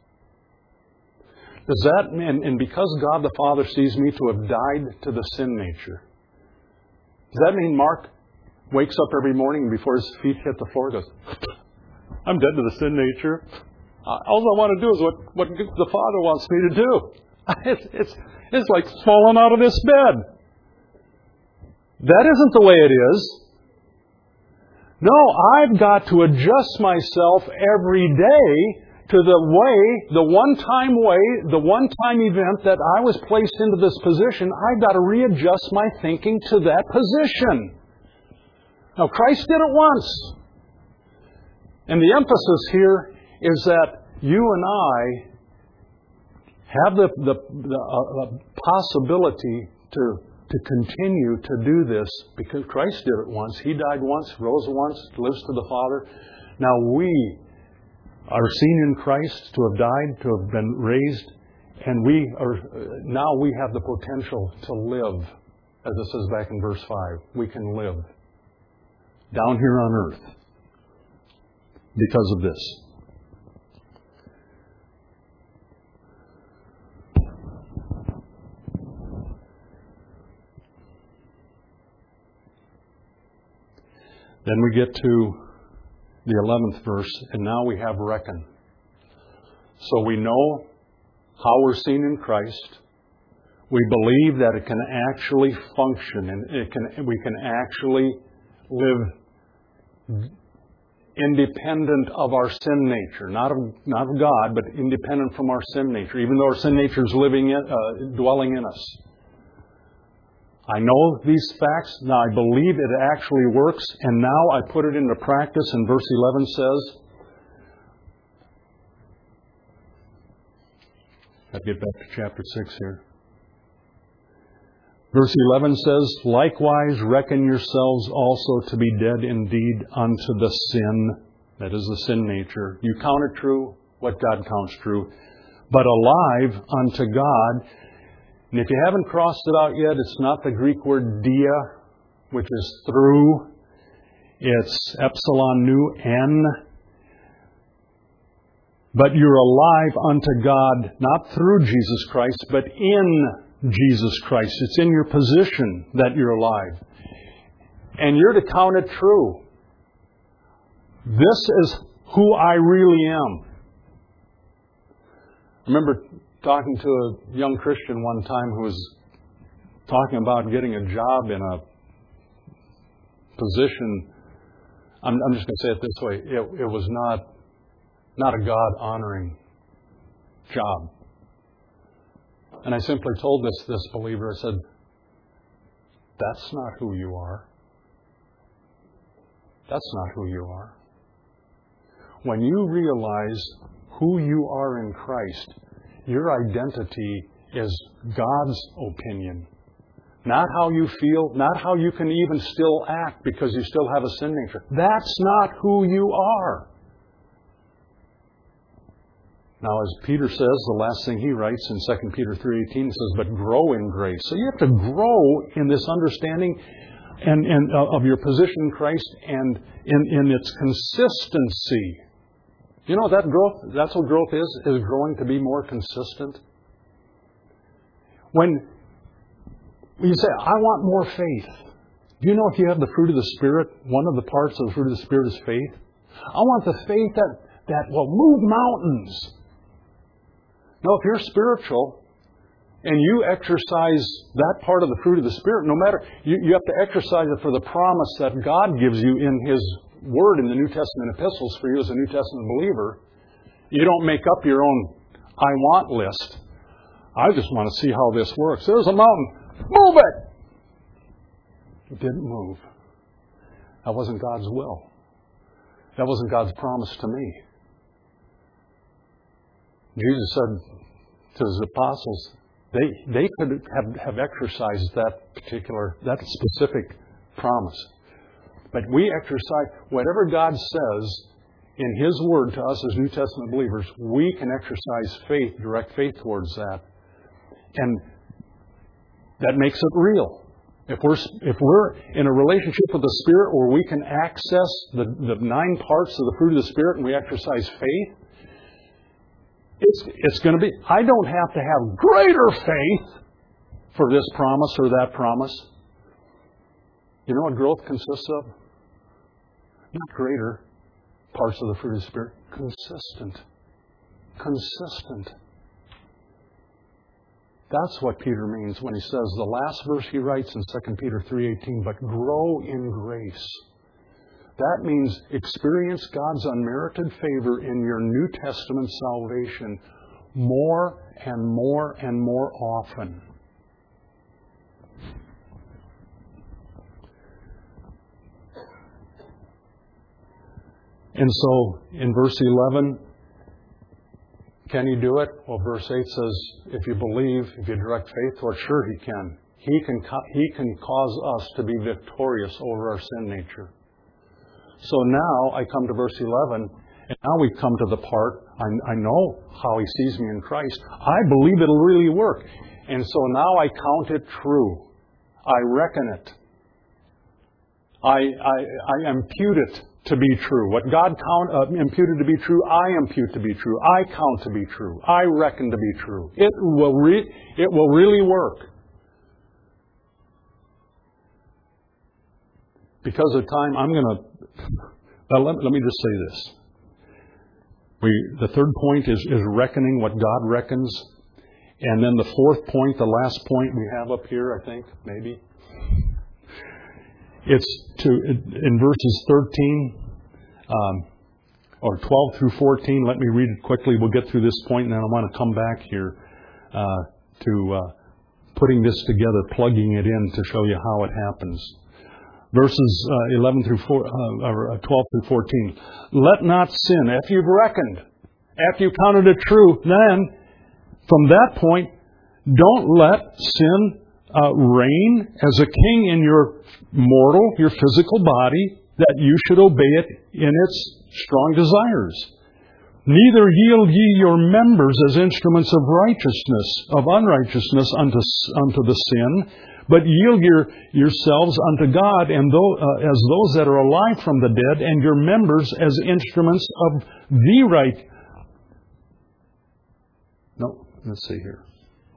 Does that mean, and because God the Father sees me to have died to the sin nature, does that mean Mark wakes up every morning before his feet hit the floor and goes, I'm dead to the sin nature. All I want to do is what the Father wants me to do. It's like falling out of this bed. That isn't the way it is. No, I've got to adjust myself every day to the one-time event that I was placed into this position. I've got to readjust my thinking to that position. Now, Christ did it once. And the emphasis here is that you and I have the possibility to continue to do this because Christ did it once. He died once, rose once, lives to the Father. Now we are seen in Christ to have died, to have been raised, and we have the potential to live, as it says back in verse 5. We can live down here on earth because of this. Then we get to the 11th verse, and now we have reckon. So we know how we're seen in Christ. We believe that it can actually function, and we can actually live independent of our sin nature, not of God, but independent from our sin nature, even though our sin nature is dwelling in us. I know these facts. Now I believe it actually works. And now I put it into practice. And verse 11 says, I'll get back to chapter 6 here. Verse 11 says, likewise reckon yourselves also to be dead indeed unto the sin. That is the sin nature. You count it true, what God counts true. But alive unto God. And if you haven't crossed it out yet, it's not the Greek word dia, which is through. It's epsilon nu n. But you're alive unto God, not through Jesus Christ, but in Jesus Christ. It's in your position that you're alive. And you're to count it true. This is who I really am. I remember talking to a young Christian one time who was talking about getting a job in a position. I'm just going to say it this way. It was not a God-honoring job. And I simply told this believer, I said, that's not who you are. That's not who you are. When you realize who you are in Christ, your identity is God's opinion. Not how you feel, not how you can even still act because you still have a sin nature. That's not who you are. Now, as Peter says, the last thing he writes in 2 Peter 3:18 says, but grow in grace. So you have to grow in this understanding and of your position in Christ and in its consistency. You know that growth, that's what growth is growing to be more consistent. When you say, I want more faith. Do you know if you have the fruit of the Spirit, one of the parts of the fruit of the Spirit is faith? I want the faith that will move mountains. No, if you're spiritual and you exercise that part of the fruit of the Spirit, no matter, you have to exercise it for the promise that God gives you in His Word in the New Testament epistles for you as a New Testament believer. You don't make up your own I want list. I just want to see how this works. There's a mountain. Move it! It didn't move. That wasn't God's will. That wasn't God's promise to me. Jesus said to His apostles, they could have exercised that specific promise. But we exercise whatever God says in His Word to us as New Testament believers. We can exercise faith, direct faith towards that. And that makes it real. If we're in a relationship with the Spirit where we can access the 9 parts of the fruit of the Spirit and we exercise faith, it's going to be, I don't have to have greater faith for this promise or that promise. You know what growth consists of? Not greater parts of the fruit of the Spirit. Consistent. Consistent. That's what Peter means when he says, the last verse he writes in 2 Peter 3:18, but grow in grace. That means experience God's unmerited favor in your New Testament salvation more and more and more often. And so, in verse 11, can He do it? Well, verse 8 says, if you believe, if you direct faith toward, sure He can. He can cause us to be victorious over our sin nature. So now I come to verse 11, and now we come to the part, I know how He sees me in Christ. I believe it'll really work. And so now I count it true. I reckon it. I impute it to be true. What God imputed to be true, I impute to be true. I count to be true. I reckon to be true. It will really work. Because of time, I'm going to... let me just say this. The third point is reckoning what God reckons. And then the fourth point, the last point we have up here, I think, maybe... It's in verses 13 or 12 through 14. Let me read it quickly. We'll get through this point, and then I want to come back here to putting this together, plugging it in to show you how it happens. Verses 12 through 14. Let not sin, after you've reckoned, after you've counted it true, then from that point, don't let sin reign as a king in your mortal, your physical body, that you should obey it in its strong desires. Neither yield ye your members as instruments of unrighteousness unto the sin, but yield yourselves unto God and as those that are alive from the dead, and your members as instruments of the right. No, let's see here.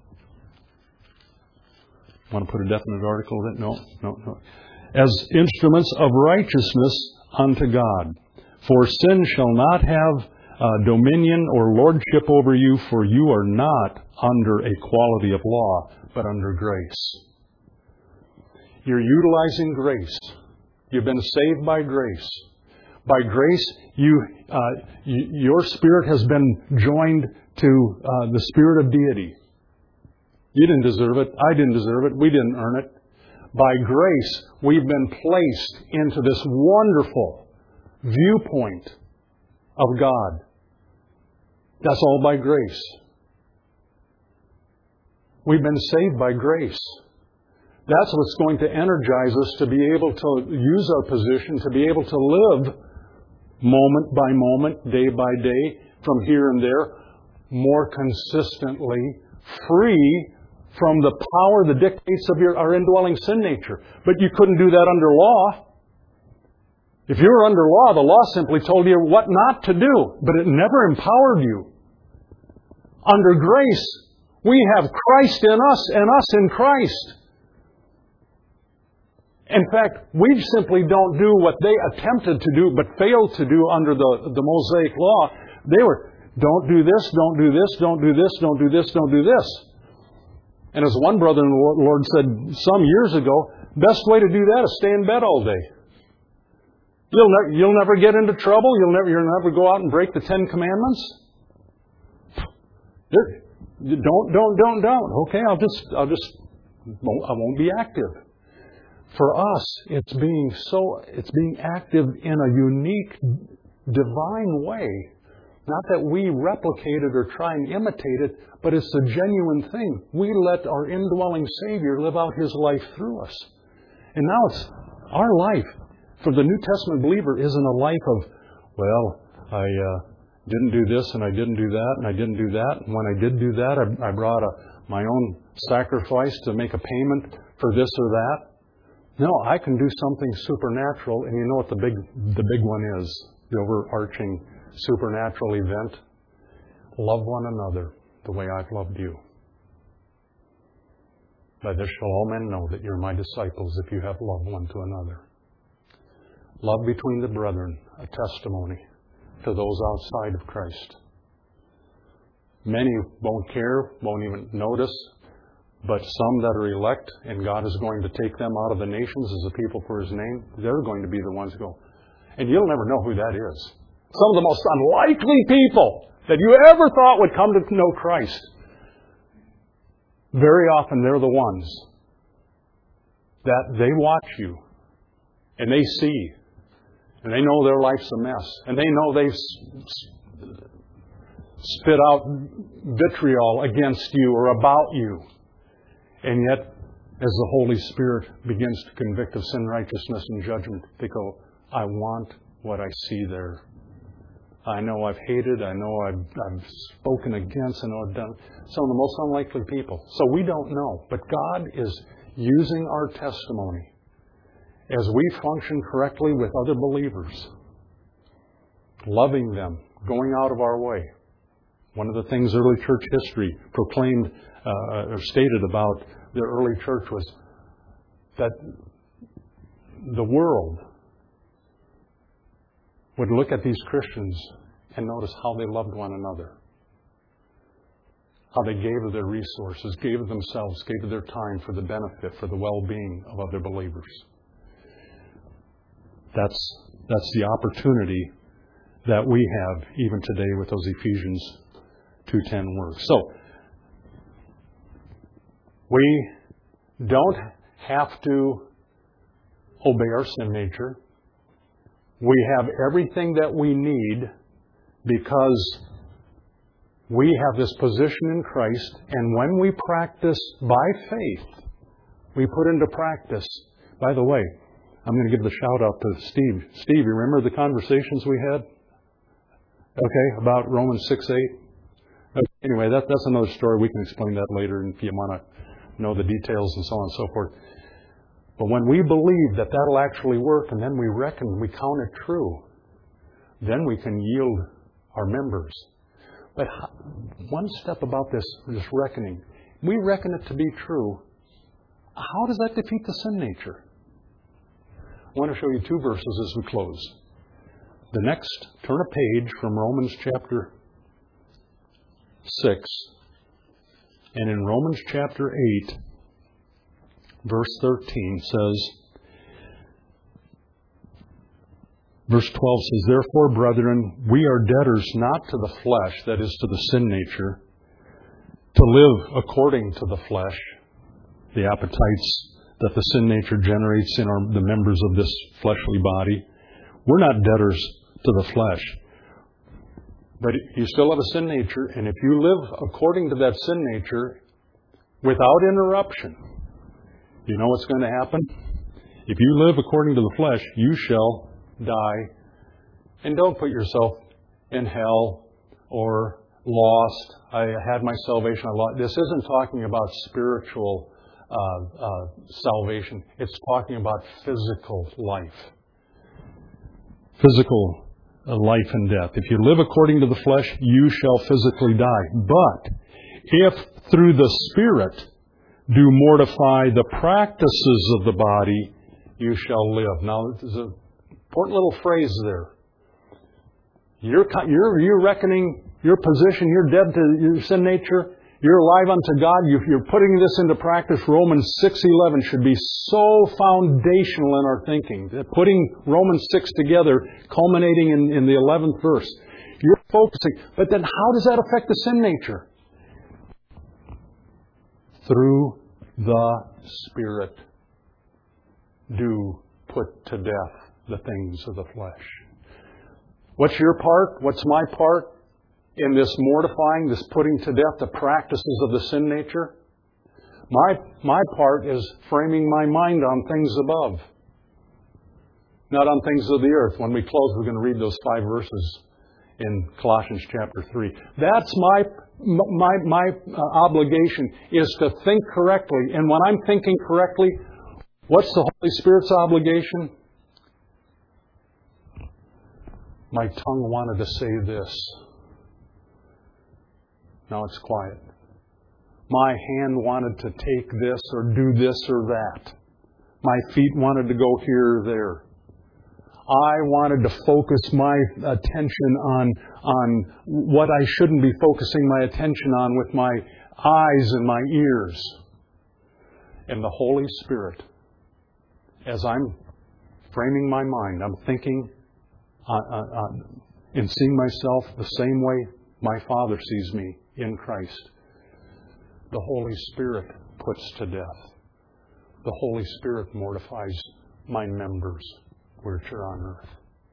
Want to put a definite article with it? No. As instruments of righteousness unto God. For sin shall not have dominion or lordship over you, for you are not under a quality of law, but under grace. You're utilizing grace. You've been saved by grace. By grace, your spirit has been joined to the spirit of deity. You didn't deserve it. I didn't deserve it. We didn't earn it. By grace, we've been placed into this wonderful viewpoint of God. That's all by grace. We've been saved by grace. That's what's going to energize us to be able to use our position, to be able to live moment by moment, day by day, from here and there, more consistently, free from the power, the dictates of our indwelling sin nature. But you couldn't do that under law. If you were under law, the law simply told you what not to do, but it never empowered you. Under grace, we have Christ in us and us in Christ. In fact, we simply don't do what they attempted to do, but failed to do under the Mosaic law. They were, don't do this, don't do this, don't do this, don't do this, don't do this. And as one brother in the Lord said some years ago, best way to do that is stay in bed all day. You'll never get into trouble. You'll never go out and break the 10 Commandments. Don't. Okay, I won't be active. For us, it's being active in a unique divine way. Not that we replicate it or try and imitate it, but it's a genuine thing. We let our indwelling Savior live out His life through us. And now it's our life. For the New Testament believer isn't a life of, well, I didn't do this and I didn't do that and I didn't do that. And when I did do that, I brought my own sacrifice to make a payment for this or that. No, I can do something supernatural. And you know what the big one is? The overarching supernatural event? Love one another the way I've loved you. By this shall all men know that you're my disciples if you have loved one to another. Love between the brethren, a testimony to those outside of Christ. Many won't care, won't even notice, but some that are elect, and God is going to take them out of the nations as a people for His name, they're going to be the ones who go. And you'll never know who that is. Some of the most unlikely people that you ever thought would come to know Christ, very often they're the ones that they watch you and they see and they know their life's a mess and they know they've spit out vitriol against you or about you. And yet, as the Holy Spirit begins to convict of sin, righteousness, and judgment, they go, I want what I see there. I know I've hated. I know I've spoken against. I know I've done some of the most unlikely people. So we don't know. But God is using our testimony as we function correctly with other believers, loving them, going out of our way. One of the things early church history proclaimed or stated about the early church was that the world would look at these Christians and notice how they loved one another. How they gave of their resources, gave of themselves, gave of their time for the benefit, for the well-being of other believers. That's the opportunity that we have even today with those Ephesians 2:10 words. So, we don't have to obey our sin nature. We have everything that we need because we have this position in Christ. And when we practice by faith, we put into practice. By the way, I'm going to give the shout out to Steve. Steve, you remember the conversations we had? Okay, about Romans 6:8? Okay, anyway, that's another story. We can explain that later if you want to know the details and so on and so forth. But when we believe that that'll actually work and then we reckon, we count it true, then we can yield our members. But one step about this reckoning. We reckon it to be true. How does that defeat the sin nature? I want to show you two verses as we close. The next, turn a page from Romans chapter 6. And in Romans chapter 8, verse 13 says, verse 12 says, Therefore, brethren, we are debtors not to the flesh, that is to the sin nature, to live according to the flesh, the appetites that the sin nature generates in the members of this fleshly body. We're not debtors to the flesh. But you still have a sin nature, and if you live according to that sin nature without interruption, you know what's going to happen? If you live according to the flesh, you shall die. And don't put yourself in hell or lost. I had my salvation. I lost. This isn't talking about spiritual salvation. It's talking about physical life. Physical life and death. If you live according to the flesh, you shall physically die. But if through the Spirit do mortify the practices of the body, you shall live. Now, there's an important little phrase there. You're reckoning your position. You're dead to your sin nature. You're alive unto God. You're putting this into practice. Romans 6:11 should be so foundational in our thinking. Putting Romans 6 together, culminating in the 11th verse. You're focusing. But then how does that affect the sin nature? Through the Spirit do put to death the things of the flesh. What's your part? What's my part in this mortifying, this putting to death the practices of the sin nature? My part is framing my mind on things above, not on things of the earth. When we close, we're going to read those 5 verses in Colossians chapter 3. That's my obligation, is to think correctly. And when I'm thinking correctly, what's the Holy Spirit's obligation? My tongue wanted to say this. Now it's quiet. My hand wanted to take this or do this or that. My feet wanted to go here or there. I wanted to focus my attention on what I shouldn't be focusing my attention on with my eyes and my ears. And the Holy Spirit, as I'm framing my mind, I'm thinking and seeing myself the same way my Father sees me in Christ. The Holy Spirit puts to death. The Holy Spirit mortifies my members which are on earth.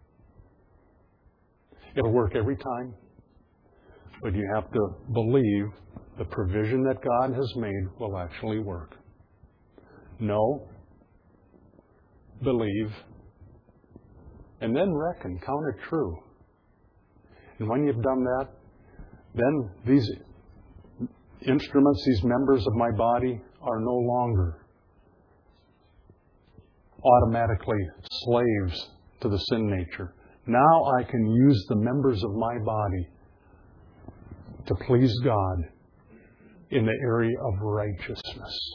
It'll work every time, but you have to believe the provision that God has made will actually work. Know, believe, and then reckon, count it true. And when you've done that, then these instruments, these members of my body, are no longer automatically slaves to the sin nature. Now I can use the members of my body to please God in the area of righteousness.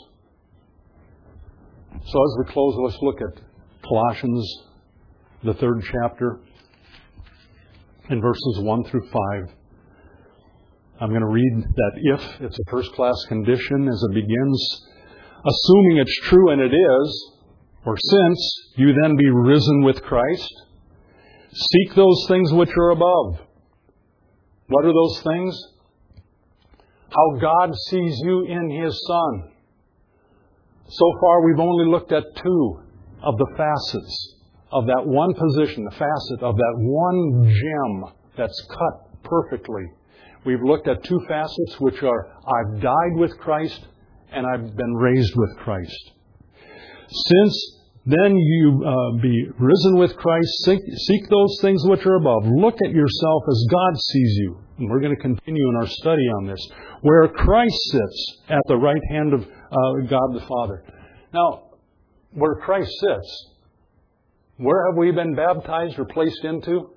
So as we close, let's look at Colossians, the 3rd chapter, in verses 1 through 5. I'm going to read that if it's a first-class condition as it begins, assuming it's true, and it is, or since you then be risen with Christ, seek those things which are above. What are those things? How God sees you in His Son. So far we've only looked at 2 of the facets of that one position, the facet of that one gem that's cut perfectly. We've looked at 2 facets, which are, I've died with Christ and I've been raised with Christ. Since then you be risen with Christ, seek those things which are above. Look at yourself as God sees you. And we're going to continue in our study on this. Where Christ sits at the right hand of God the Father. Now, where Christ sits, where have we been baptized or placed into?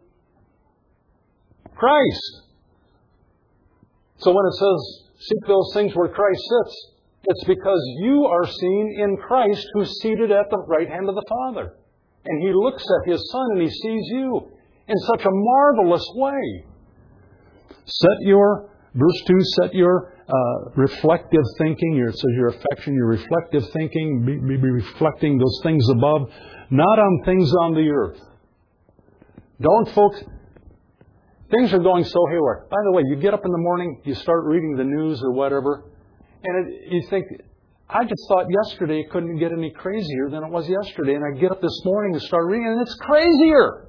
Christ. So when it says, seek those things where Christ sits, it's because you are seen in Christ who's seated at the right hand of the Father. And He looks at His Son and He sees you in such a marvelous way. Verse 2, set your reflective thinking, it says your affection, your reflective thinking, be reflecting those things above, not on things on the earth. Don't, folks. Things are going so haywire. By the way, you get up in the morning, you start reading the news or whatever, and you think, I just thought yesterday it couldn't get any crazier than it was yesterday. And I get up this morning and start reading, and it's crazier.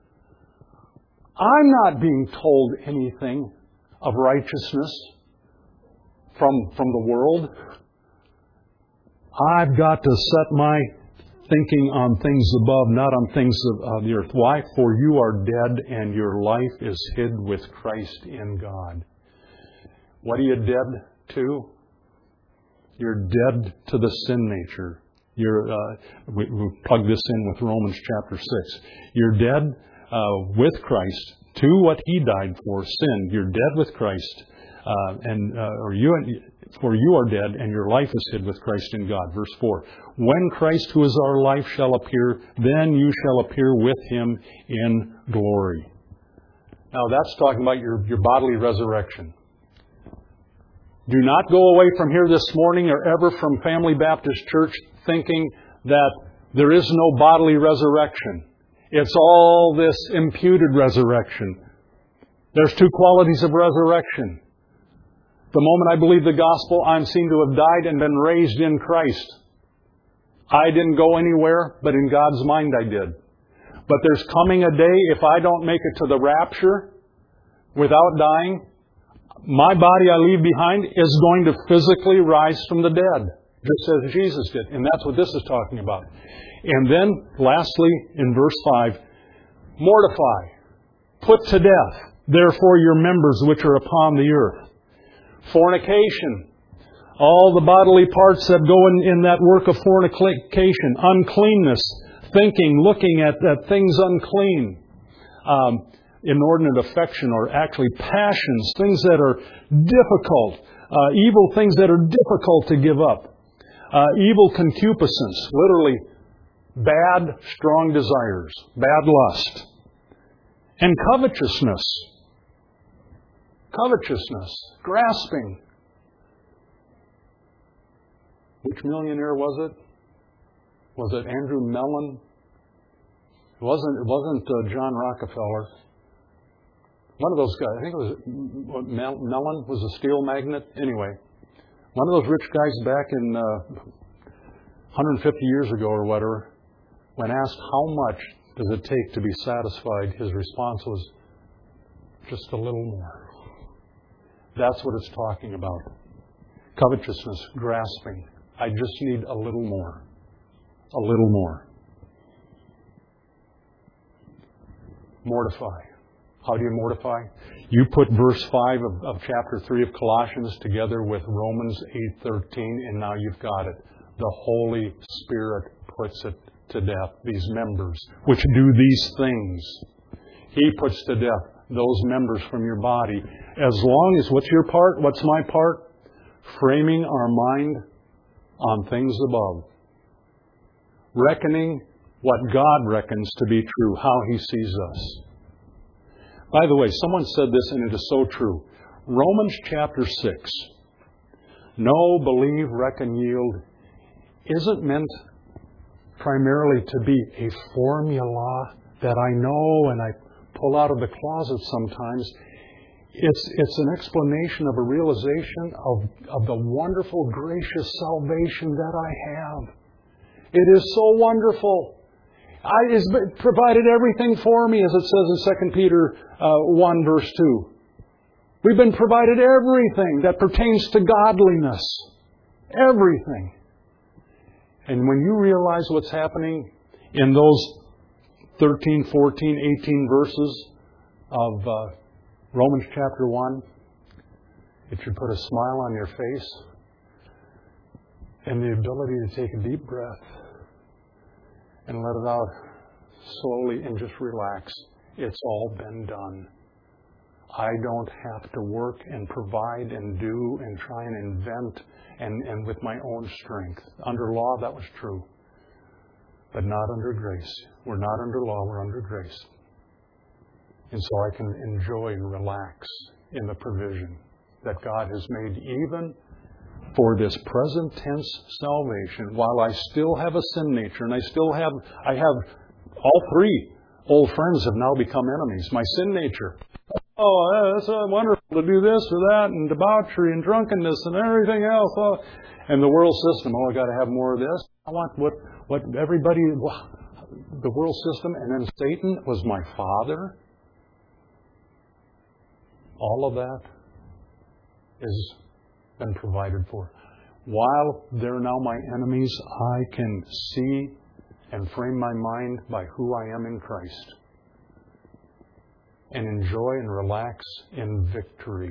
I'm not being told anything of righteousness from the world. I've got to set my thinking on things above, not on things of the earth. Why? For you are dead and your life is hid with Christ in God. What are you dead to? You're dead to the sin nature. We plug this in with Romans chapter 6. You're dead with Christ to what He died for, sin. You're dead with Christ, for you are dead, and your life is hid with Christ in God. Verse 4. When Christ, who is our life, shall appear, then you shall appear with Him in glory. Now that's talking about your bodily resurrection. Do not go away from here this morning or ever from Family Baptist Church thinking that there is no bodily resurrection. It's all this imputed resurrection. There's 2 qualities of resurrection. The moment I believe the gospel, I'm seen to have died and been raised in Christ. I didn't go anywhere, but in God's mind I did. But there's coming a day, if I don't make it to the rapture without dying, my body I leave behind is going to physically rise from the dead, just as Jesus did. And that's what this is talking about. And then, lastly, in verse 5, mortify, put to death, therefore your members which are upon the earth. Fornication, all the bodily parts that go in that work of fornication, uncleanness, thinking, looking at things unclean, inordinate affection, or actually passions, things that are difficult, evil things that are difficult to give up, evil concupiscence, literally bad, strong desires, bad lust, and covetousness, grasping. Which millionaire was it? Was it Andrew Mellon? It wasn't John Rockefeller. One of those guys. I think it was Mellon was a steel magnate. Anyway, one of those rich guys back in 150 years ago or whatever, when asked how much does it take to be satisfied, his response was, just a little more. That's what it's talking about. Covetousness, grasping. I just need a little more. A little more. Mortify. How do you mortify? You put verse 5 of chapter 3 of Colossians together with Romans 8:13, and now you've got it. The Holy Spirit puts it to death, these members, which do these things. He puts to death those members from your body. As long as, what's your part? What's my part? Framing our mind on things above. Reckoning what God reckons to be true, how He sees us. By the way, someone said this, and it is so true. Romans chapter 6, know, believe, reckon, yield, isn't meant primarily to be a formula that I know and I pull out of the closet sometimes. It's an explanation of a realization of the wonderful, gracious salvation that I have. It is so wonderful. It's provided everything for me, as it says in 2 Peter 1, verse 2. We've been provided everything that pertains to godliness. Everything. And when you realize what's happening in those 13, 14, 18 verses of Romans chapter 1, it should put a smile on your face and the ability to take a deep breath and let it out slowly and just relax. It's all been done. I don't have to work and provide and do and try and invent and with my own strength. Under law, that was true. But not under grace. We're not under law, we're under grace. And so I can enjoy and relax in the provision that God has made even for this present tense salvation, while I still have a sin nature, and I have all three old friends have now become enemies. My sin nature. Oh, it's wonderful to do this or that, and debauchery and drunkenness and everything else. Oh, and the world system. Oh, I got to have more of this. I want what everybody, the world system, and then Satan was my father. All of that has been provided for. While they're now my enemies, I can see and frame my mind by who I am in Christ and enjoy and relax in victory.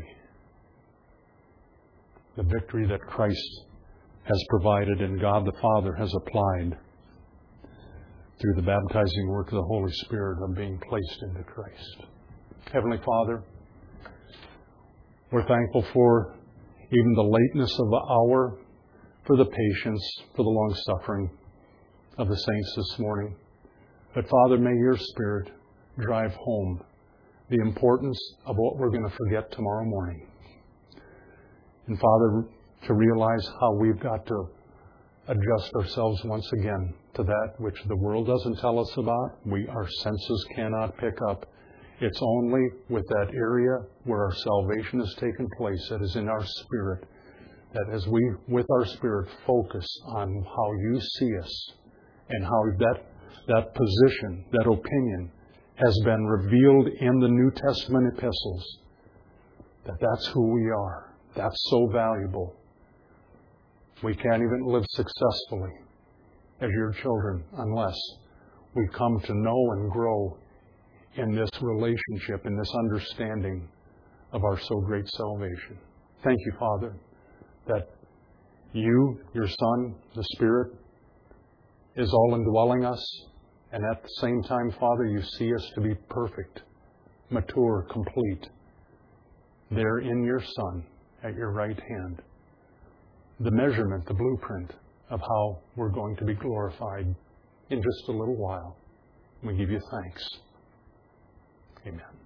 The victory that Christ has provided and God the Father has applied through the baptizing work of the Holy Spirit of being placed into Christ. Heavenly Father, we're thankful for even the lateness of the hour, for the patience, for the long suffering of the saints this morning. But Father, may your Spirit drive home the importance of what we're going to forget tomorrow morning. And Father, to realize how we've got to adjust ourselves once again to that which the world doesn't tell us about, our senses cannot pick up. It's only with that area where our salvation has taken place, that is in our spirit, that as we, with our spirit, focus on how you see us and how that position, that opinion has been revealed in the New Testament epistles. That's who we are. That's so valuable. We can't even live successfully as your children unless we come to know and grow in this relationship, in this understanding of our so great salvation. Thank you, Father, that you, your Son, the Spirit, is all indwelling us. And at the same time, Father, you see us to be perfect, mature, complete. There in your Son, at your right hand. The measurement, the blueprint of how we're going to be glorified in just a little while. We give you thanks. Amen.